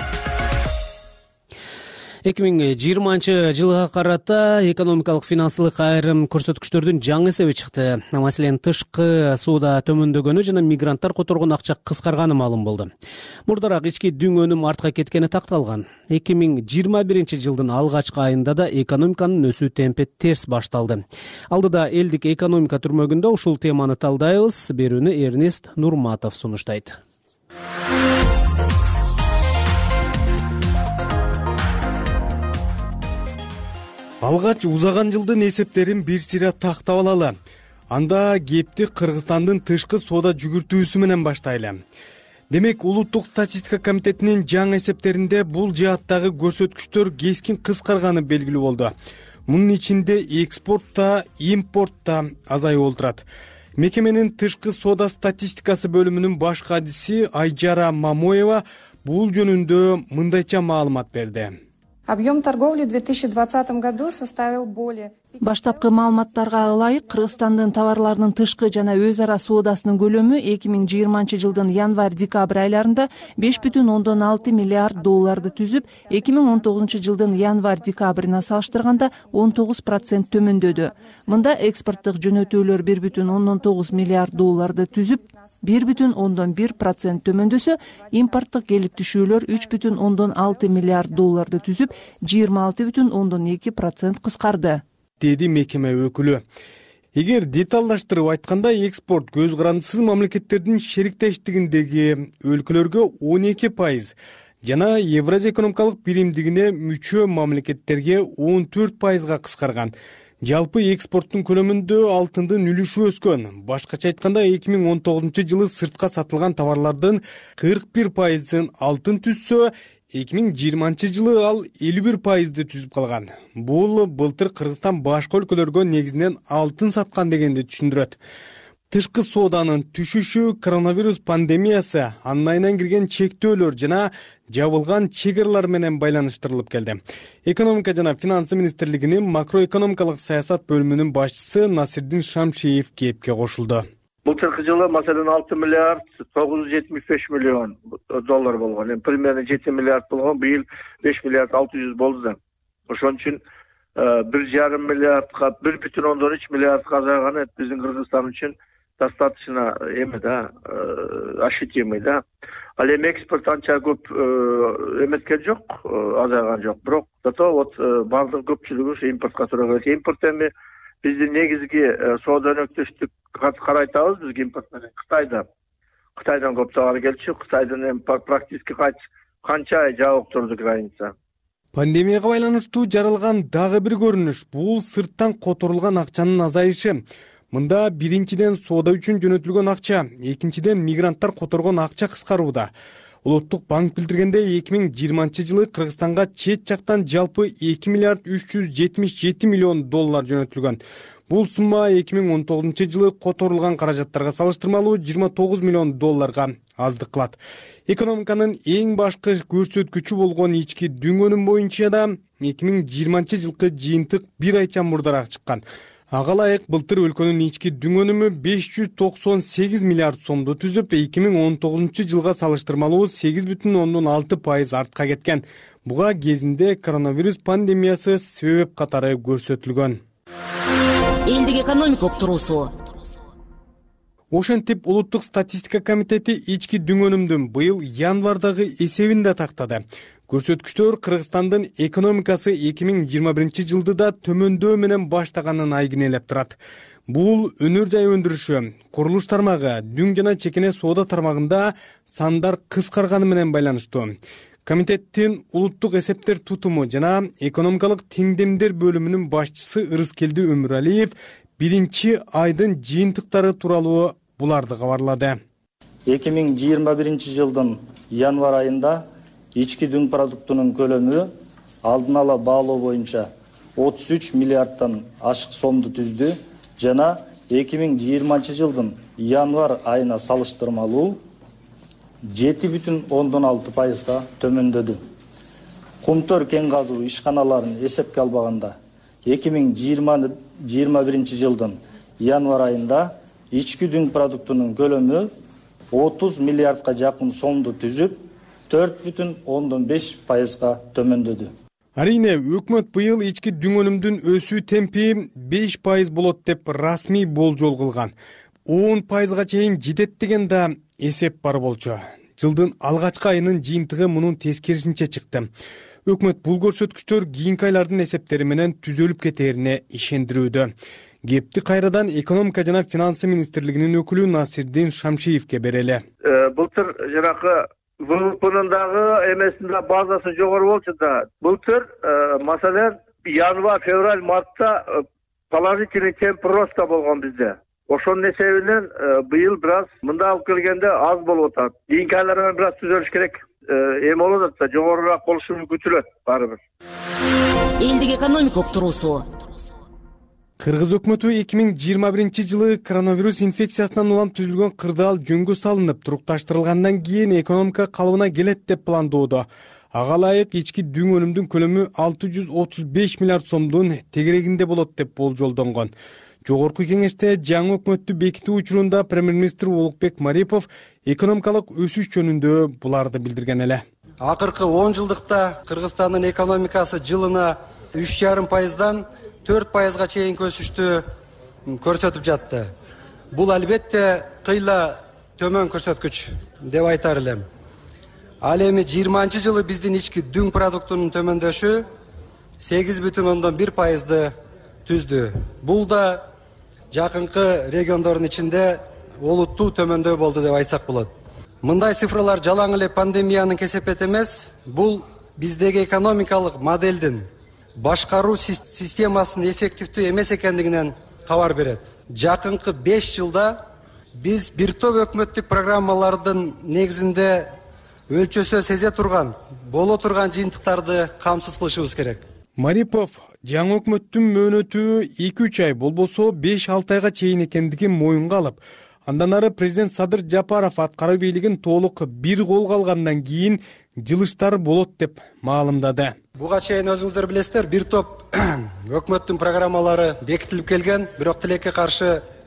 2020 жылга карата экономикалык финансылык айрым көрсөткүчтөрдүн жаңы эсеби чыкты. Маселен, тышкы сууда төмөндөгөнү жана мигранттар которгон акча кыскарганы маалым болду. Мурдараак ички дүң өнүм артка кеткени такталган. 2021 жылдын алгачкы айында да экономиканын өсүү темпи терс башталды. Алдыда элдик экономика түрмөгүндө ушул теманы талдайбыз. Берүүнү Эрнест Нурматов сунуштайт. Алгач узаган жылдын эсептерин бир сыйра тактап алалы. Анда кепти Кыргызстандын тышкы соода жүгүртүүсү менен баштайлы. Демек, Улуттук статистика комитетинин жаңы эсептеринде бул жааттагы көрсөткүчтөр кескин кыскарганы белгилүү болду. Мунун ичинде экспортта, импортта азаюу болуп турат. Мекеменин тышкы соода статистикасы бөлүмүнүн баш кадиси Айжара Мамоева бул жөнүндө мындайча маалымат берди. Объем торговли в 2020 году составил более... Баштапкы маалыматтарга ылайык, Кыргызстандын товарларынын тышкы жана өз ара соодасынын көлөмү 2020 жылдын январь-декабрь айларында 5,6 миллиард долларды түзүп, 2019 жылдын январь-декабрына салыштырганда 19% төмөндөдү. Мында экспорттук жөнөтүүлөр 1,9 миллиард долларды түзүп, 1,1% төмөндөсө, импорттук келип түшүүлөр 3,6 миллиард долларды түзүп, 26,2% кыскарды, деди мекеме өкүлү. Эгер деталдаштырып айтканда, экспорт көз карандысыз мамлекеттердин шериктештигиндеги өлкөлөргө 12% жана Евразия экономикалык биримдигине мүчө мамлекеттерге 14%га кыскарган. Жалпы экспорттун көлөмүндө алтындын үлүшү өскөн. Башкача айтканда, 2019 жылы сыртка сатылган товарлардын 41%ын алтын түзсө, 2020 жылы ал 51%ды түзүп калган. Бул былтыр Кыргызстан башка өлкөлөргө негизинен алтын саткан дегенди түшүндүрөт. Тышкы сооданын түшүшү коронавирус пандемиясы, анын айынан кирген чектөөлөр жана жабылган чек аралар менен байланыштырылып келди. Экономика жана финансы министрлигинин макроэкономикалык саясат бөлүмүнүн башчысы Насирдин Шамшиев кепке кошулду. Былтыркы жылы маселен 6 миллиард 975 миллион доллар болгон. Эми примерно 7 миллиард болгон, быйыл 5 миллиард 600 болду да. Ошон үчүн 1,5 миллиардка 1,3 миллиардка азайганы биздин Кыргызстан үчүн достаточно эме да, ощутимый да. Ал эми экспорт анча көп эметкен жок, азайган жок. Бирок зато вот бардык көпчүлүгү импортко туура келет. Импорт эми биздин негизги соода өнөктөштүк карайтабыз бизге импорт менен Кытайдан көп товар келчү. Кытайдан эми практически канча ай жабык турду граница. Пандемияга байланыштуу жаралган дагы бир көрүнүш бул сырттан которулган акчанын азайышы. Мында биринчиден соода үчүн жөнөтүлгөн акча, экинчиден мигранттар которгон акча кыскарууда. Улуттук банк билдиргенде 2020-жылы Кыргызстанга чет жактан жалпы 2 миллиард 377 миллион доллар жөнөтүлгөн. Бул сумма 2019-жылы которулган каражаттарга салыштырмалуу 29 миллион долларга аздык кылат. Экономиканын эң башкы көрсөткүчү болгон ички дүң өнүм боюнча да 2020-жылкы жыйынтык бир ай чамурдараак чыккан. Ага ылайык былтыр өлкөнүн ички дүң өнүмү 598 миллиард сомду түзүп, 2019-жылга салыштырмалуу 8,6% артка кеткен. Буга кезинде коронавирус пандемиясы себеп катары көрсөтүлгөн. Элдик экономикалык туруусу. Ошентип Улуттук статистика комитети ички дүң өнүмдүн быйыл январдагы эсебин да тактады. Көрсөткүчтөр Кыргызстандын экономикасы 2021-жылды да төмөндөө менен баштаганын айгинелеп турат. Бул өнөр жай өндүрүшү, курулуш тармагы, дүң жана чекене соода тармагында сандар кыскарганы менен байланыштуу. Комитеттин улуттук эсептер тутуму жана экономикалык теңдемдер бөлүмүнүн башчысы Ырыскелди Өмүралиев биринчи айдын жыйынтыктары тууралуу буларды кабарлады. 2021-жылдын январь айында ички дүң продуктунун көлөмү алдын ала баалоо боюнча 33 миллиардтан ашык сомду түздү жана 2020-жылдын январь айына салыштырмалуу 7,6%га төмөндөдү. Кумтөр кен казуу ишканаларын эсепке албаганда 2021-жылдын январь айында ички дүң продуктунун көлөмү 30 миллиардка жакын сомду түзүп, 4,5%га төмөндөдү. Арийне, өкмөт быйыл ички дүң өнүмдүн өсүү темпи 5% болот деп расмий болжол кылган. 10%га чейин жетет деген да эсеп бар болчу. Жылдын алгачкы айынын жыйынтыгы мунун тескерисинче чыкты. Өкмөт бул көрсөткүчтөр кийинки айлардын эсептери менен түзөлүп кетерине ишендирүүдө. Кепти кайрадан экономика жана финансы министрлигинин өкүлү Насирдин Шамшиевке берели. Былтыр жанакы ВВПнын дагы эмесинде базасы жогору болчу да. Былтыр маселен январь, февраль, мартта положительный темп роста болгон бизде. Ошонун эсебинен быйыл бираз мында алып келгенде аз болуп атат. Кийинки айлар бираз түзөлүш керек. Эми болуп атса жогорураак болушу күтүлөт баары бир. Элдик экономикалык туруусу. Кыргыз өкмөтү 2021-жылы коронавирус инфекциясынан улам түзүлгөн кырдаал жөнгө салынып, турукташтырылгандан кийин экономика калыбына келет деп пландоодо. Ага ылайык ички дүң өнүмдүн көлөмү 635 миллиард сомдун тегерегинде болот деп болжолдонгон. Жогорку кеңеште жаңы өкмөттү бекитүү учурунда премьер-министр Улукбек Марипов экономикалык өсүш жөнүндө буларды билдирген эле. Акыркы 10 жылдыкта Кыргызстандын экономикасы жылына 3,5%дан 4%га чейин өсүштү көрсөтүп жатты. Бул албетте кыйла төмөн көрсөткүч деп айтар элем. Ал эми 20-жылы биздин ички дүң продуктунун төмөндөшү 8,1%ды түздү. Бул да жакынкы региондордун ичинде олуттуу төмөндөө болду деп айтсак болот. Мындай цифралар жалаң эле пандемиянын кесепети эмес, бул биздеги экономикалык моделдин башкаруу системасынын эффективдүү эмес экендигинен кабар берет. Жакынкы 5 жылда биз бир топ өкмөттүк программалардын негизинде өлчөсү сезе турган, боло турган жыйынтыктарды камсыз кылышыбыз керек. Марипов жаңы өкмөттүн мөөнөтү 2-3 ай болбосо 5-6 айга чейин экендигин моюнга алып, андан ары президент Садыр Жапаров аткаруу бийлигин толук бир колго алгандан кийин жылыштар болот деп маалымдады. Буга чейин өзүңүздөр билесиздер, бир топ өкмөттүн программалары бекитилип келген, бирок тилекке каршы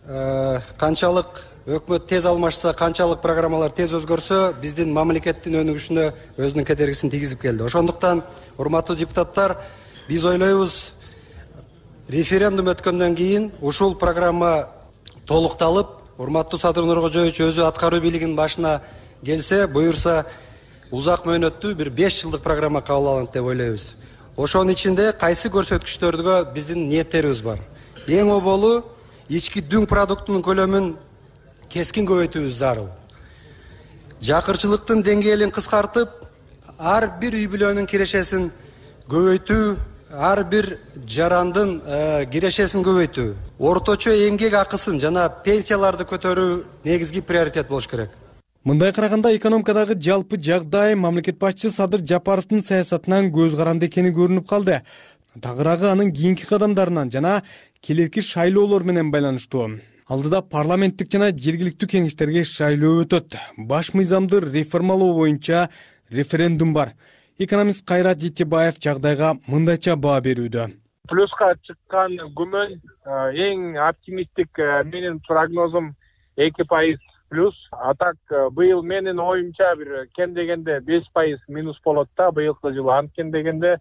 канчалык өкмөт тез алмашса, канчалык программалар тез өзгөрсө, биздин мамлекеттин өнүгүшүнө өзүнүн кедергисин тийгизип келди. Ошондуктан, урматтуу депутаттар, биз ойлойбуз, референдум өткөндөн кийин ушул программа толукталып, урматтуу Садыр Нуркожоевич өзү аткаруу бийлигинин башына келсе, буюрса, узак мөөнөттүү бир 5 жылдык программа кабыл алынат деп ойлойбуз. Ошонун ичинде кайсы көрсөткүчтөргө биздин ниеттерибиз бар. Эң оболу ички дүң продуктунун көлөмүн кескин көбөйтүүбүз зарыл. Жакырчылыктын деңгээлин кыскартып, ар бир үй бүлөнүн кирешесин көбөйтүү, ар бир жарандын кирешесин көбөйтүү, орточо эмгек акысын жана пенсияларды көтөрүү негизги приоритет болуш керек. Мындай караганда экономикадагы жалпы жагдай мамлекет башчысы Садыр Жапаровдун саясатынан көз каранды экени көрүнүп калды. Тагыраагы анын кийинки кадамдарынан жана келерки шайлоолор менен байланыштуу. Алдыда парламенттик жана жергиликтүү кеңештерге шайлоо өтөт. Баш мыйзамды реформалоо боюнча референдум бар. Экономист Кайрат Жетебаев жагдайга мындайча баа берүүдө. Плюска чыккан күмөн эң оптимисттик менин прогнозум 2% плюс. А так быйыл менин оюмча бир кем дегенде 5% минус болот да быйылкы жылы. Анткени дегенде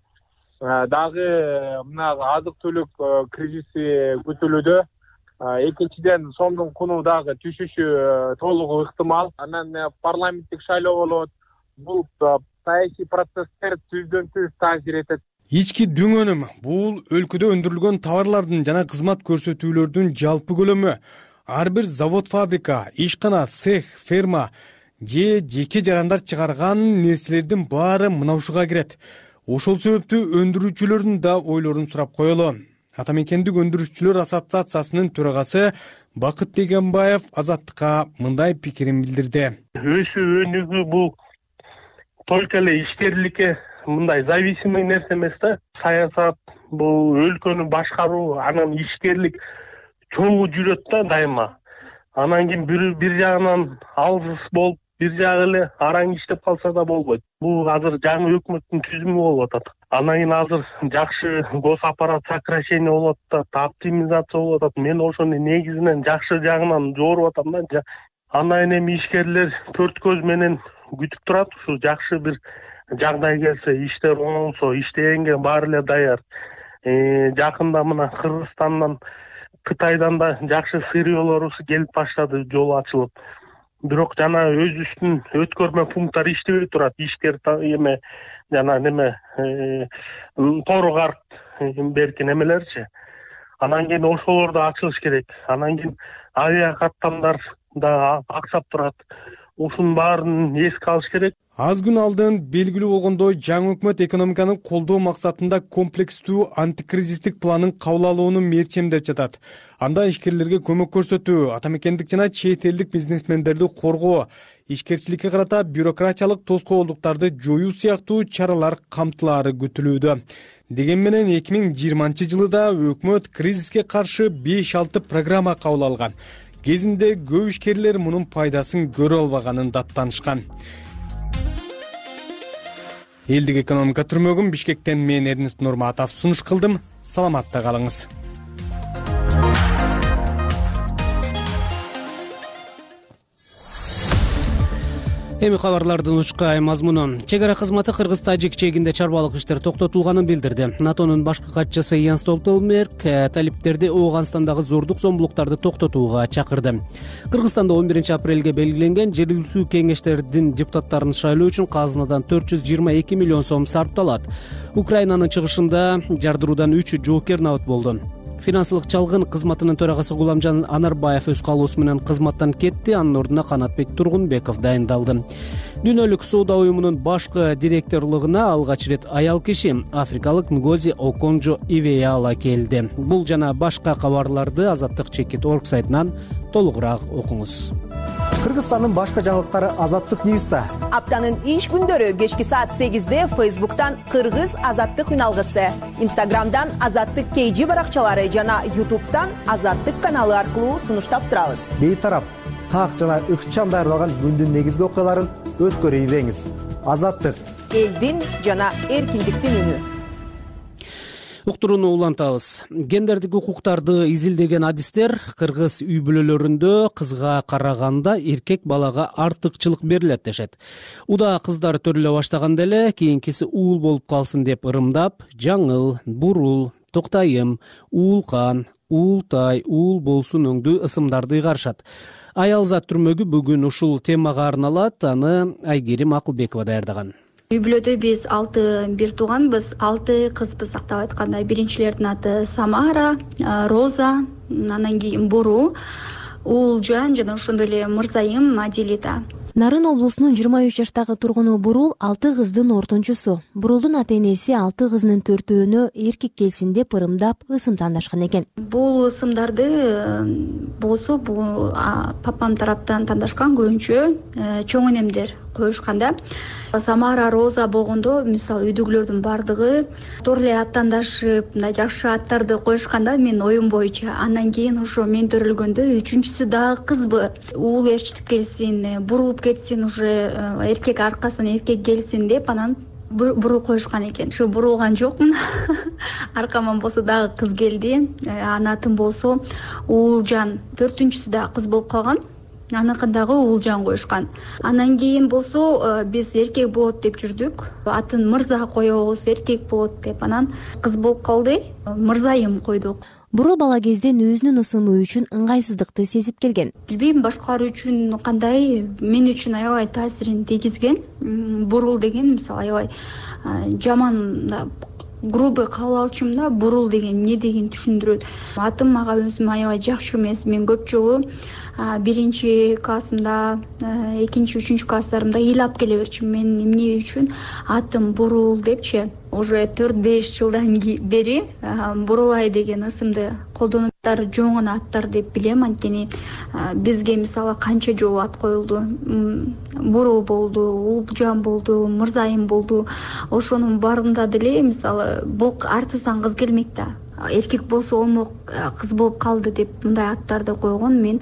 дагы мына азык-түлүк кризиси күтүлүүдө. Экинчиден сомдун куну дагы түшүшү толугу ыктымал. Анан парламенттик шайлоо болот. Бул саясий процесстер түздөн-түз таасир этет. Ички дүң өнүм бул өлкөдө өндүрүлгөн товарлардын жана кызмат көрсөтүүлөрдүн жалпы көлөмү. Ар бир завод, фабрика, ишкана, цех, ферма же жеке жарандар чыгарган нерселердин баары мына ушуга кирет. Ошол себептүү өндүрүүчүлөрдүн да ойлорун сурап коелу. Атамекендик өндүрүүчүлөр ассоциациясынын төрагасы Бакыт Дегенбаев Азаттыкка мындай пикирин билдирди. Өсүү өнүгүү бул только эле ишкерликке мындай зависимый нерсе эмес да. Саясат бул өлкөнү башкаруу, анан ишкерлик чогуу жүрөт да дайыма. Анан кийин бир жагынан алсыз болуп, бир жагы эле араң иштеп калса да болбойт. Бул азыр жаңы өкмөттүн түзүмү болуп атат. Анан кийин азыр жакшы госаппарат сокращение болуп атат, оптимизация болуп атат. Мен ошону негизинен жакшы жагынан жооруп атам да. Анан эми ишкерлер төрт көз менен күтүп турат. Ушу жакшы бир жагдай келсе, иштер оңолсо, иштегенге баары эле даяр. Жакында мына Кыргызстандан, Кытайдан да жакшы сырьёолор келип баштады, жол ачылып. Бирок жана өзүбүздүн өткөрмө пункттар иштебей турат. Ишкер эме жана неме тору карт беркен эмелерчи. Анан кийин ошолорду ачылыш керек. Анан кийин авиакаттамдар да аксап турат. Ушунун баарын эске алыш керек. Аз күн алдын белгилүү болгондой, жаңы өкмөт экономиканы колдоо максатында комплекстүү антикризистик планын кабыл алууну мерчемдеп жатат. Анда ишкерлерге көмөк көрсөтүү, атамекендик жана чет элдик бизнесмендерди коргоо, ишкерчиликке карата бюрократиялык тоскоолдуктарды жоюу сыяктуу чаралар камтылаары күтүлүүдө. Деген менен 2020 жылы өкмөт кризиске каршы 5-6 программа кабыл алган. Кезинде көп ишкерлер мунун пайдасын көрө албаганын даттанышкан. Элдик экономика түрмөгүн Бишкектен мен Эрнест Нурматов сунуш кылдым. Саламатта калыңыз. Эми кабарлардын учкай мазмуну. Чек ара кызматы Кыргыз-Тажик чегинде чарбалык иштер токтотулганын билдирди. НАТОнун башкы катчысы Ян Столтенберг талиптерди Ооганстандагы зордук зомбулуктарды токтотууга чакырды. Кыргызстанда 11 апрелге белгиленген жергиликтүү кеңештердин депутаттарын шайлоо үчүн казынадан 422 миллион сом сарпталат. Украинанын чыгышында жардыруудан 3 жоокер набыт болду. Финансылык чалгын кызматынын төрагасы Гуламжан Анарбаев өз калуусу менен кызматтан кетти, анын ордуна Канатбек Тургунбеков дайындалды. Дүйнөлүк соода уюмунун башкы директорлугуна алгач ирет аял киши африкалык Нгози Оконжо Ивеяла келди. Бул жана башка кабарларды Азаттык чекит орг сайтынан толугураак окуңуз. Кыргызстандын башка жаңылыктары Азаттык Ньюста. Аптанын иш күндөрү кечки саат 8-де Facebook'tan Кыргыз Азаттык үналгысы, Instagram'dan Азаттык KG баракчалары жана YouTube'дан Азаттык каналы аркылуу сунуштап турабыз. Бейтарап, так жана ыкчам даярдалган күндүн негизги окуяларын өткөрүп ийбеңиз. Азаттык элдин жана эркиндиктин үнү. Уктурууну улантабыз. Гендердик укуктарды изилдеген адистер кыргыз үй бүлөлөрүндө кызга караганда эркек балага артыкчылык берилет дешет. Уда кыздар төрөлө баштаганда эле кийинкиси уул болуп калсын деп ырымдап, жаңыл, бурул, токтайым, уулкан, уултай, уул болсун өңдүү ысымдарды ыйгарышат. Аялзат түрмөгү бүгүн ушул темага арналат. Аны Айгерим Акылбекова даярдаган. Үй бүлөдө биз 6 бир тууганбыз, 6 кызбыз тактап айтканда. Биринчилердин аты Самара, Роза, анан кийин Бурул, Уулжан жана ошондой эле Мырзайым Аделита. Нарын облусунун 23 жаштагы тургуну Бурул 6 кыздын ортончусу. Бурулдун ата-энеси 6 кызынын 4-өөнө эркек келсин деп ырымдап ысым тандашкан экен. Бул ысымдарды болсо бул папам тараптан тандашкан, көбүнчө чоң энемдер коюшканда. Самара, Роза болгондо, мисалы үйдөгүлөрдүн бардыгы тор эле ат тандашып, мындай жакшы аттарды коюшканда мен оюм боюнча. Андан кийин ошо мен төрөлгөндө үчүнчүсү дагы кызбы. Уул ээрчитип келсин, бурулуп кетсин, уже эркек аркасынан эркек келсин деп анан бурул коюшкан экен. Ушу бурулган жокмун. Аркаман болсо дагы кыз келди. Анатын болсо Уулжан, 4-түнчүсү дагы кыз болуп калган. Аныкын дагы Уулжан коюшкан. Анан кийин болсо биз эркек болот деп жүрдүк. Атын Мырза коебуз, эркек болот деп. Анан кыз болуп калды. Мырзайым койдук. Бурул бала кезден өзүнүн ысымы үчүн ыңгайсыздыкты сезип келген. Билбейм башкалар үчүн кандай, мен үчүн аябай таасирин тийгизген. Бурул деген мисалы аябай жаман, грубый кабыл алчумун да. Бурул деген эмне деген түшүндүрөт. Атым мага өзүм аябай жакшы эмес. Мен көп жолу 1 классымда, 2-3 класстарымда ыйлап келе берчүмүн. Мен эмне үчүн атым Бурул депчи. Уже 4-5 жылдан бери Бурулай деген ысымды колдонуп жоңун аттар деп билем. Анткени бизге мисалы канча жолу ат коюлду. Бурул болду, Уулжан болду, Мырзайым болду. Ошонун баарында деле мисалы бул артынан кыз келмек да. Эркек болсо олмок, кыз болуп калды деп мындай аттарды койгон мен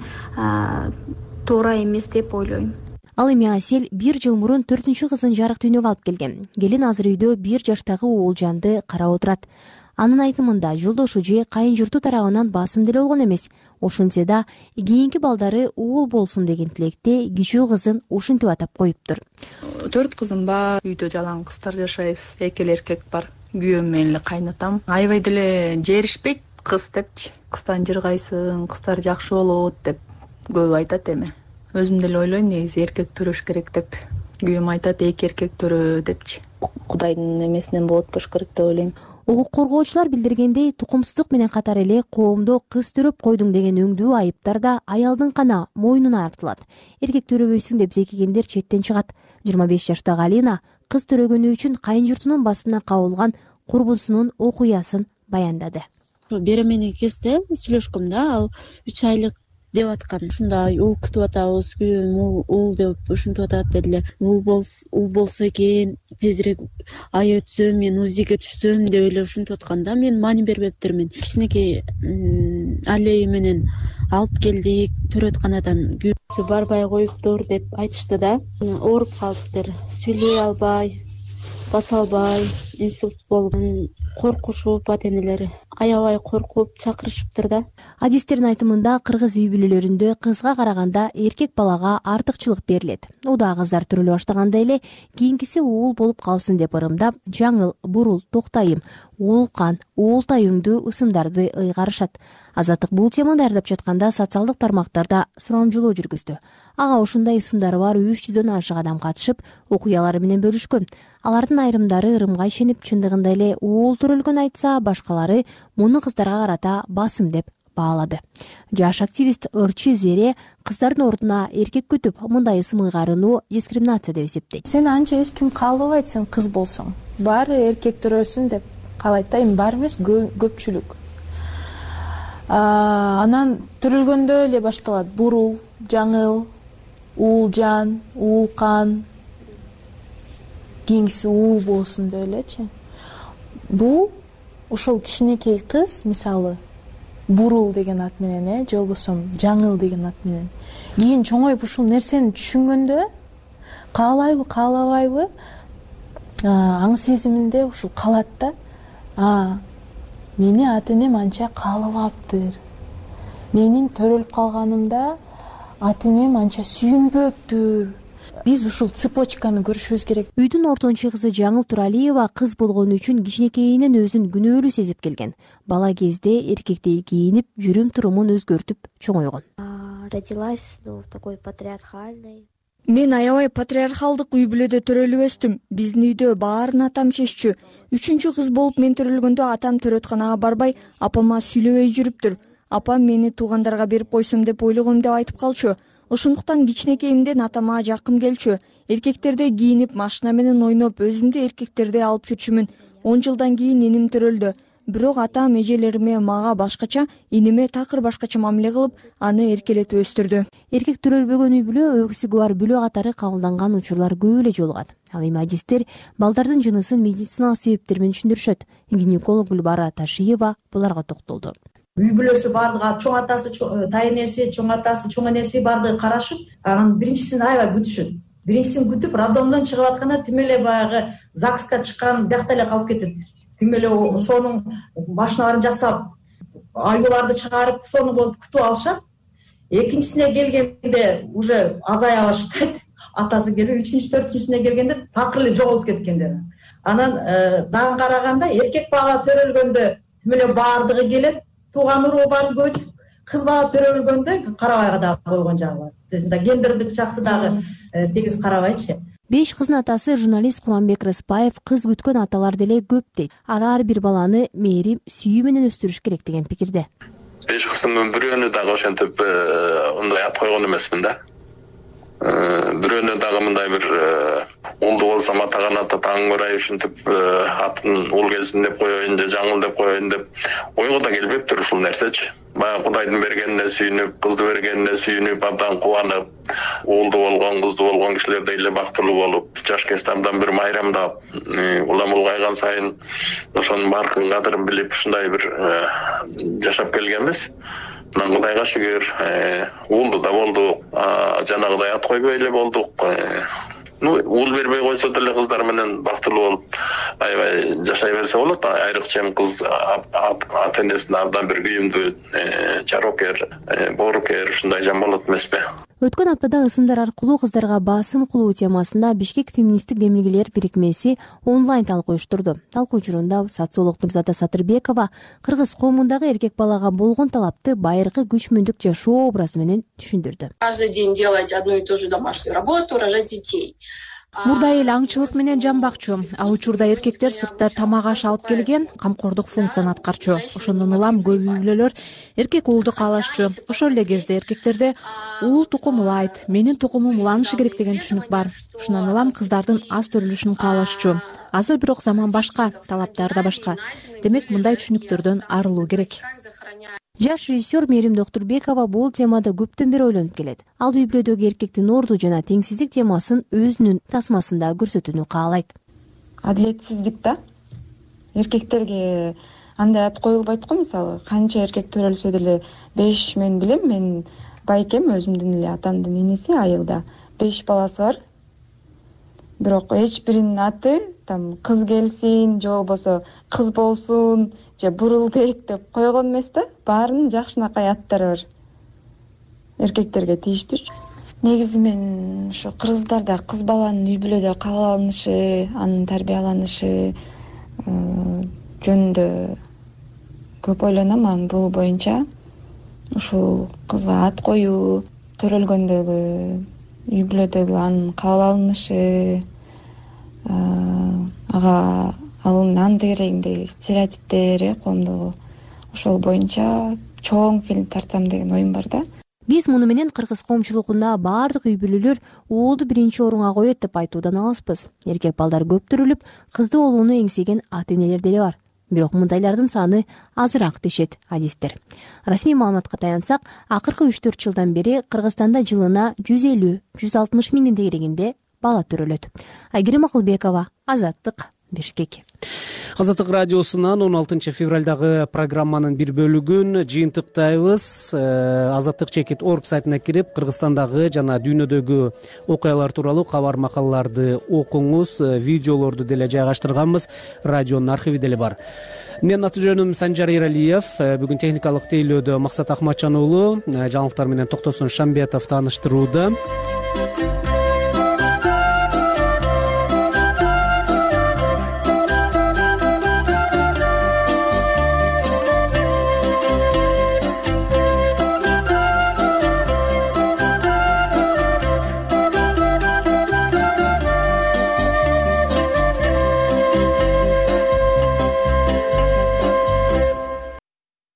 туура эмес деп ойлойм. Ал эми Асель 1 жыл мурун 4-түнчү кызын жарык дүйнөгө алып келген. Келин азыр үйдө 1 жаштагы Уулжанды карап отурат. Анын айтымында жолдошу же кайын журту тарабынан басым деле болгон эмес. Ошентсе да кийинки балдары уул болсун деген тилекте кичүү кызын ушинтип атап коюптур. 4 кызым бар, үйдө жалаң кыздар жашайбыз, экели эркек бар. Күйөөм менен эле кайнатам. Аябай деле жеришпейт кыз депчи. Кыздан жыргайсың, кыздар жакшы болот деп көп айтат эми. Өзүм деле ойлойм, негизи эркек төрөш керек деп. Күйөөм айтат, 2 эркек төрө депчи. Кудайдын эмесинен болот болуш керек деп ойлойм. Укук коргоочулар билдиргендей, тукумсуздук менен катар эле коомдо кыз төрөп койдуң деген өңдүү айыптар да аялдын гана мойнуна артылат. Эркек төрөбөйсүң деп зекигендер четтен чыгат. 25 жаштагы Алина кыз төрөгөнү үчүн кайын журтунун басына кабылган курбусунун окуясын баяндады. Беременный кезде сүйлөшкөм да, ал 3 айлык деп аткан. Ушундай уул күтүп атабыз, күйөөм уул деп ушинтип атат деле. Уул болсо экен, тезирээк ай өтсө, мен УЗИге түшсөм деп эле ушинтип атканда, мен маани бербептирмин. Кичинекей алей менен алып келдик, төрөтканадан күйөөсү барбай коюптур деп айтышты да. Ооруп калыптыр, сүйлөй албай, баса албай, инсульт болуп, коркушуп, ата-энелери аябай коркуп чакырышыптыр да. Адистердин айтымында кыргыз үй бүлөлөрүндө кызга караганда эркек балага артыкчылык берилет. Уда кыздар төрөлө баштаганда эле кийинкиси уул болуп калсын деп ырымдап, жаңыл, бурул, токтайым, уулкан, уултай өңдүү ысымдарды ыйгарышат. Азаттык бул теманы даярдап жатканда социалдык тармактарда сурамжылоо жүргүздү. Ага ушундай ысымдары бар 300дөн ашык адам катышып, окуялары менен бөлүшкөн. Алардын айрымдары ырымга ишенип, чындыгында эле уул төрөлгөн айтса, башкалары муну кыздарга карата басым деп баалады. Жаш активист Ырчы Зере кыздардын ордуна эркек күтүп, мындай ысым ыйгарууну дискриминация деп эсептейт. Сен анча эч ким каалабайт, сен кыз болсоң. Баары эркек төрөсүн деп каалайт да, эми баары эмес, көпчүлүк. Анан төрөлгөндө эле башталат. Бурул, жаңыл, уулжан, уулкан, кийинкиси уул болсун деп элечи. Бул ошол кичинекей кыз, мисалы, бурул деген ат менен, же болбосо жаңыл деген ат менен кийин чоңоюп ушул нерсени түшүнгөндө, каалайбы, каалабайбы, аң сезиминде ушул калат да. мени ата энем анча каалабаптыр, менин төрөлүп калганымда ата энем анча сүйүнбөптүр. Биз ушул цепочканы көрүшүбүз керек. Үйдүн ортончу кызы Жаңыл Туралиева кыз болгону үчүн кичинекейинен өзүн күнөөлүү сезип келген. Бала кезде эркектей кийинип, жүрүм турумун өзгөртүп чоңойгон. Родилась в такой патриархальной. Мен аябай патриархалдык үй бүлөдө төрөлүп өстүм. Биздин үйдө баарын атам чеччү. 3-чү кыз болуп мен төрөлгөндө атам төрөтканага барбай, апама сүйлөбөй жүрүптүр. Апам мени туугандарга берип койсом деп ойлогом деп айтып калчу. Ошондуктан кичинекейимден атама жакын келчү. Эркектердей кийинип, машина менен ойноп, өзүмдү эркектердей алып жүрчүмүн. 10 жылдан кийин эним төрөлдү. Бирок атам эжелериме мага башкача, иниме такыр башкача мамиле кылып, аны эркелетип өстүрдү. Эркек төрөлбөгөн үй бүлө, өксүгү бар бүлө катары кабылданган учурлар көп эле жолугат. Ал эми адистер балдардын жынысын медициналык себептер менен түшүндүрүшөт. Гинеколог Гүлбара Ташиева буларга токтолду. Үй бүлөсү бардыгы, чоң атасы, тайнеси, чоң атасы, чоң энеси бардыгы карашып, анан биринчисин аябай күтүшөт. Биринчисин күтүп, роддомдон чыгып атканда тим эле баягы ЗАГСка чыккан биякта эле калып кетет. Тим эле сонун машиналарын жасап, аюуларды чыгарып, сону болуп күтүп алышат. Экинчисине келгенде уже азая баштайт. Атасы келип, 3-чү, 4-чүсүнө келгенде такыр эле жоголуп кеткендер. Анан дагы караганда эркек бала төрөлгөндө тим эле бардыгы келет. Тууган уруу баары көчүп, кыз бала төрөлгөндө карабайга дагы койгон жагы бар. Мында гендердик жакты дагы тегиз карабайчы. 5 кыздын атасы журналист Куранбек Рыспаев кыз күткөн аталар деле көп дейт. Ар бир баланы мээрим, сүйүү менен өстүрүш керек деген пикирде. 5 кыздын бирөөнү дагы ошентип мындай ат койгон эмесмин да. Бирөөнү дагы мындай бир улду болсом атаган ата таң көрөй ушинтип атын ул келсин деп коеюн же жаңыл деп коеюн деп ойго да келбептир ушул нерсечи. Баягы Кудайдын бергенине сүйүнүп, кызды бергенине сүйүнүп, абдан кубанып, уулду болгон, кыздуу болгон кишилердей эле бактылуу болуп, жаш кезде абдан бир майрамдап, улам улгайган сайын ошонун баркын кадырын билип, ушундай бир жашап келгенбиз. Мына Кудайга шүгүр, уулду да болдук, жанагыдай ат койбой эле болдук. Уул бербей койсо деле кыздар менен бактылуу болуп аябай жашай берсе болот. Айрыкча эми кыз ата энесине абдан бир күйүмдүү, жарокер, боорукер ушундай жан болот эмеспи? Өткөн аптада ысымдар аркылуу кыздарга басым кылуу темасында Бишкек феминисттик демилгелер бирикмеси онлайн талкуу уюштурду. Талкуу учурунда социолог Нурзада Сатырбекова кыргыз коомундагы эркек балага болгон талапты байыркы күчмүндүк жашоо образы менен түшүндүрдү. Каждый день делать одну и ту же домашнюю работу, рожать детей. Мурда эл аңчылык менен жамбакчу. Ал учурда эркектер сыртта тамак аш алып келген, камкордук функцияны аткарчу. Ошондон улам көп үй бүлөлөр эркек уулду каалашчу. Ошол эле кезде эркектерде уул тукум улайт, менин тукумум уланышы керек деген түшүнүк бар. Ушундан улам кыздардын аз төрөлүшүн каалашчу. Азыр бирок заман башка, талаптар да башка. Демек мындай түшүнүктөрдөн арылуу керек. Жаш режиссер Мээрим Доктурбекова бул темада көптөн бери ойлонуп келет. Ал үй бүлөдөгү эркектин орду жана теңсиздик темасын өзүнүн тасмасында көрсөтүүнү каалайт. Адилетсиздик да. Эркектерге андай ат коюлбайт го, мисалы, канча эркек төрөлсө деле 5 мен билем, мен байкем өзүмдүн эле атамдын иниси айылда 5 баласы бар. Бирок эч биринин аты там кыз келсин, же болбосо кыз болсун, же Бурулбек деп койгон эмес да. Баарынын жакшынакай аттары бар. Эркектерге тийиштүү. Негизи мен ушу кыргыздарда кыз баланын үй бүлөдө кабыл алынышы, анын тарбияланышы жөнүндө көп ойлоном. Анын бул боюнча ушул кызга ат коюу, төрөлгөндөгү үй бүлөдөгү анын кабыл алынышы, ага алынган керегиндеги стереотиптер, коомдогу ошол боюнча чоң фильм тартсам деген оюм бар да. Биз муну менен кыргыз коомчулугунда баардык үй бүлөлөр уулду биринчи орунга коет деп айтуудан алыспыз. Эркек балдар көп төрөлүп, кызды болууну эңсеген ата энелер деле бар. Бирок мындайлардын саны азыраак дешет адистер. Расмий маалыматка таянсак, акыркы 3-4 жылдан бери Кыргызстанда жылына 150-160 миңдин тегерегинде бала төрөлөт. Айгерим Акылбекова, Азаттык, Бишкек. Азаттык радиосунан 16 февралдагы программанын бир бөлүгүн жыйынтыктайбыз. Азаттык чекит орг сайтына кирип, Кыргызстандагы жана дүйнөдөгү окуялар тууралуу кабар макалаларды окуңуз, видеолорду деле жайгаштырганбыз. Радионун архиви деле бар. Менин аты жөнүм Санжар Эралиев. Бүгүн техникалык тейлөөдө Максат Ахматжан уулу, жаңылыктар менен Токтосун Шамбетов тааныштырууда.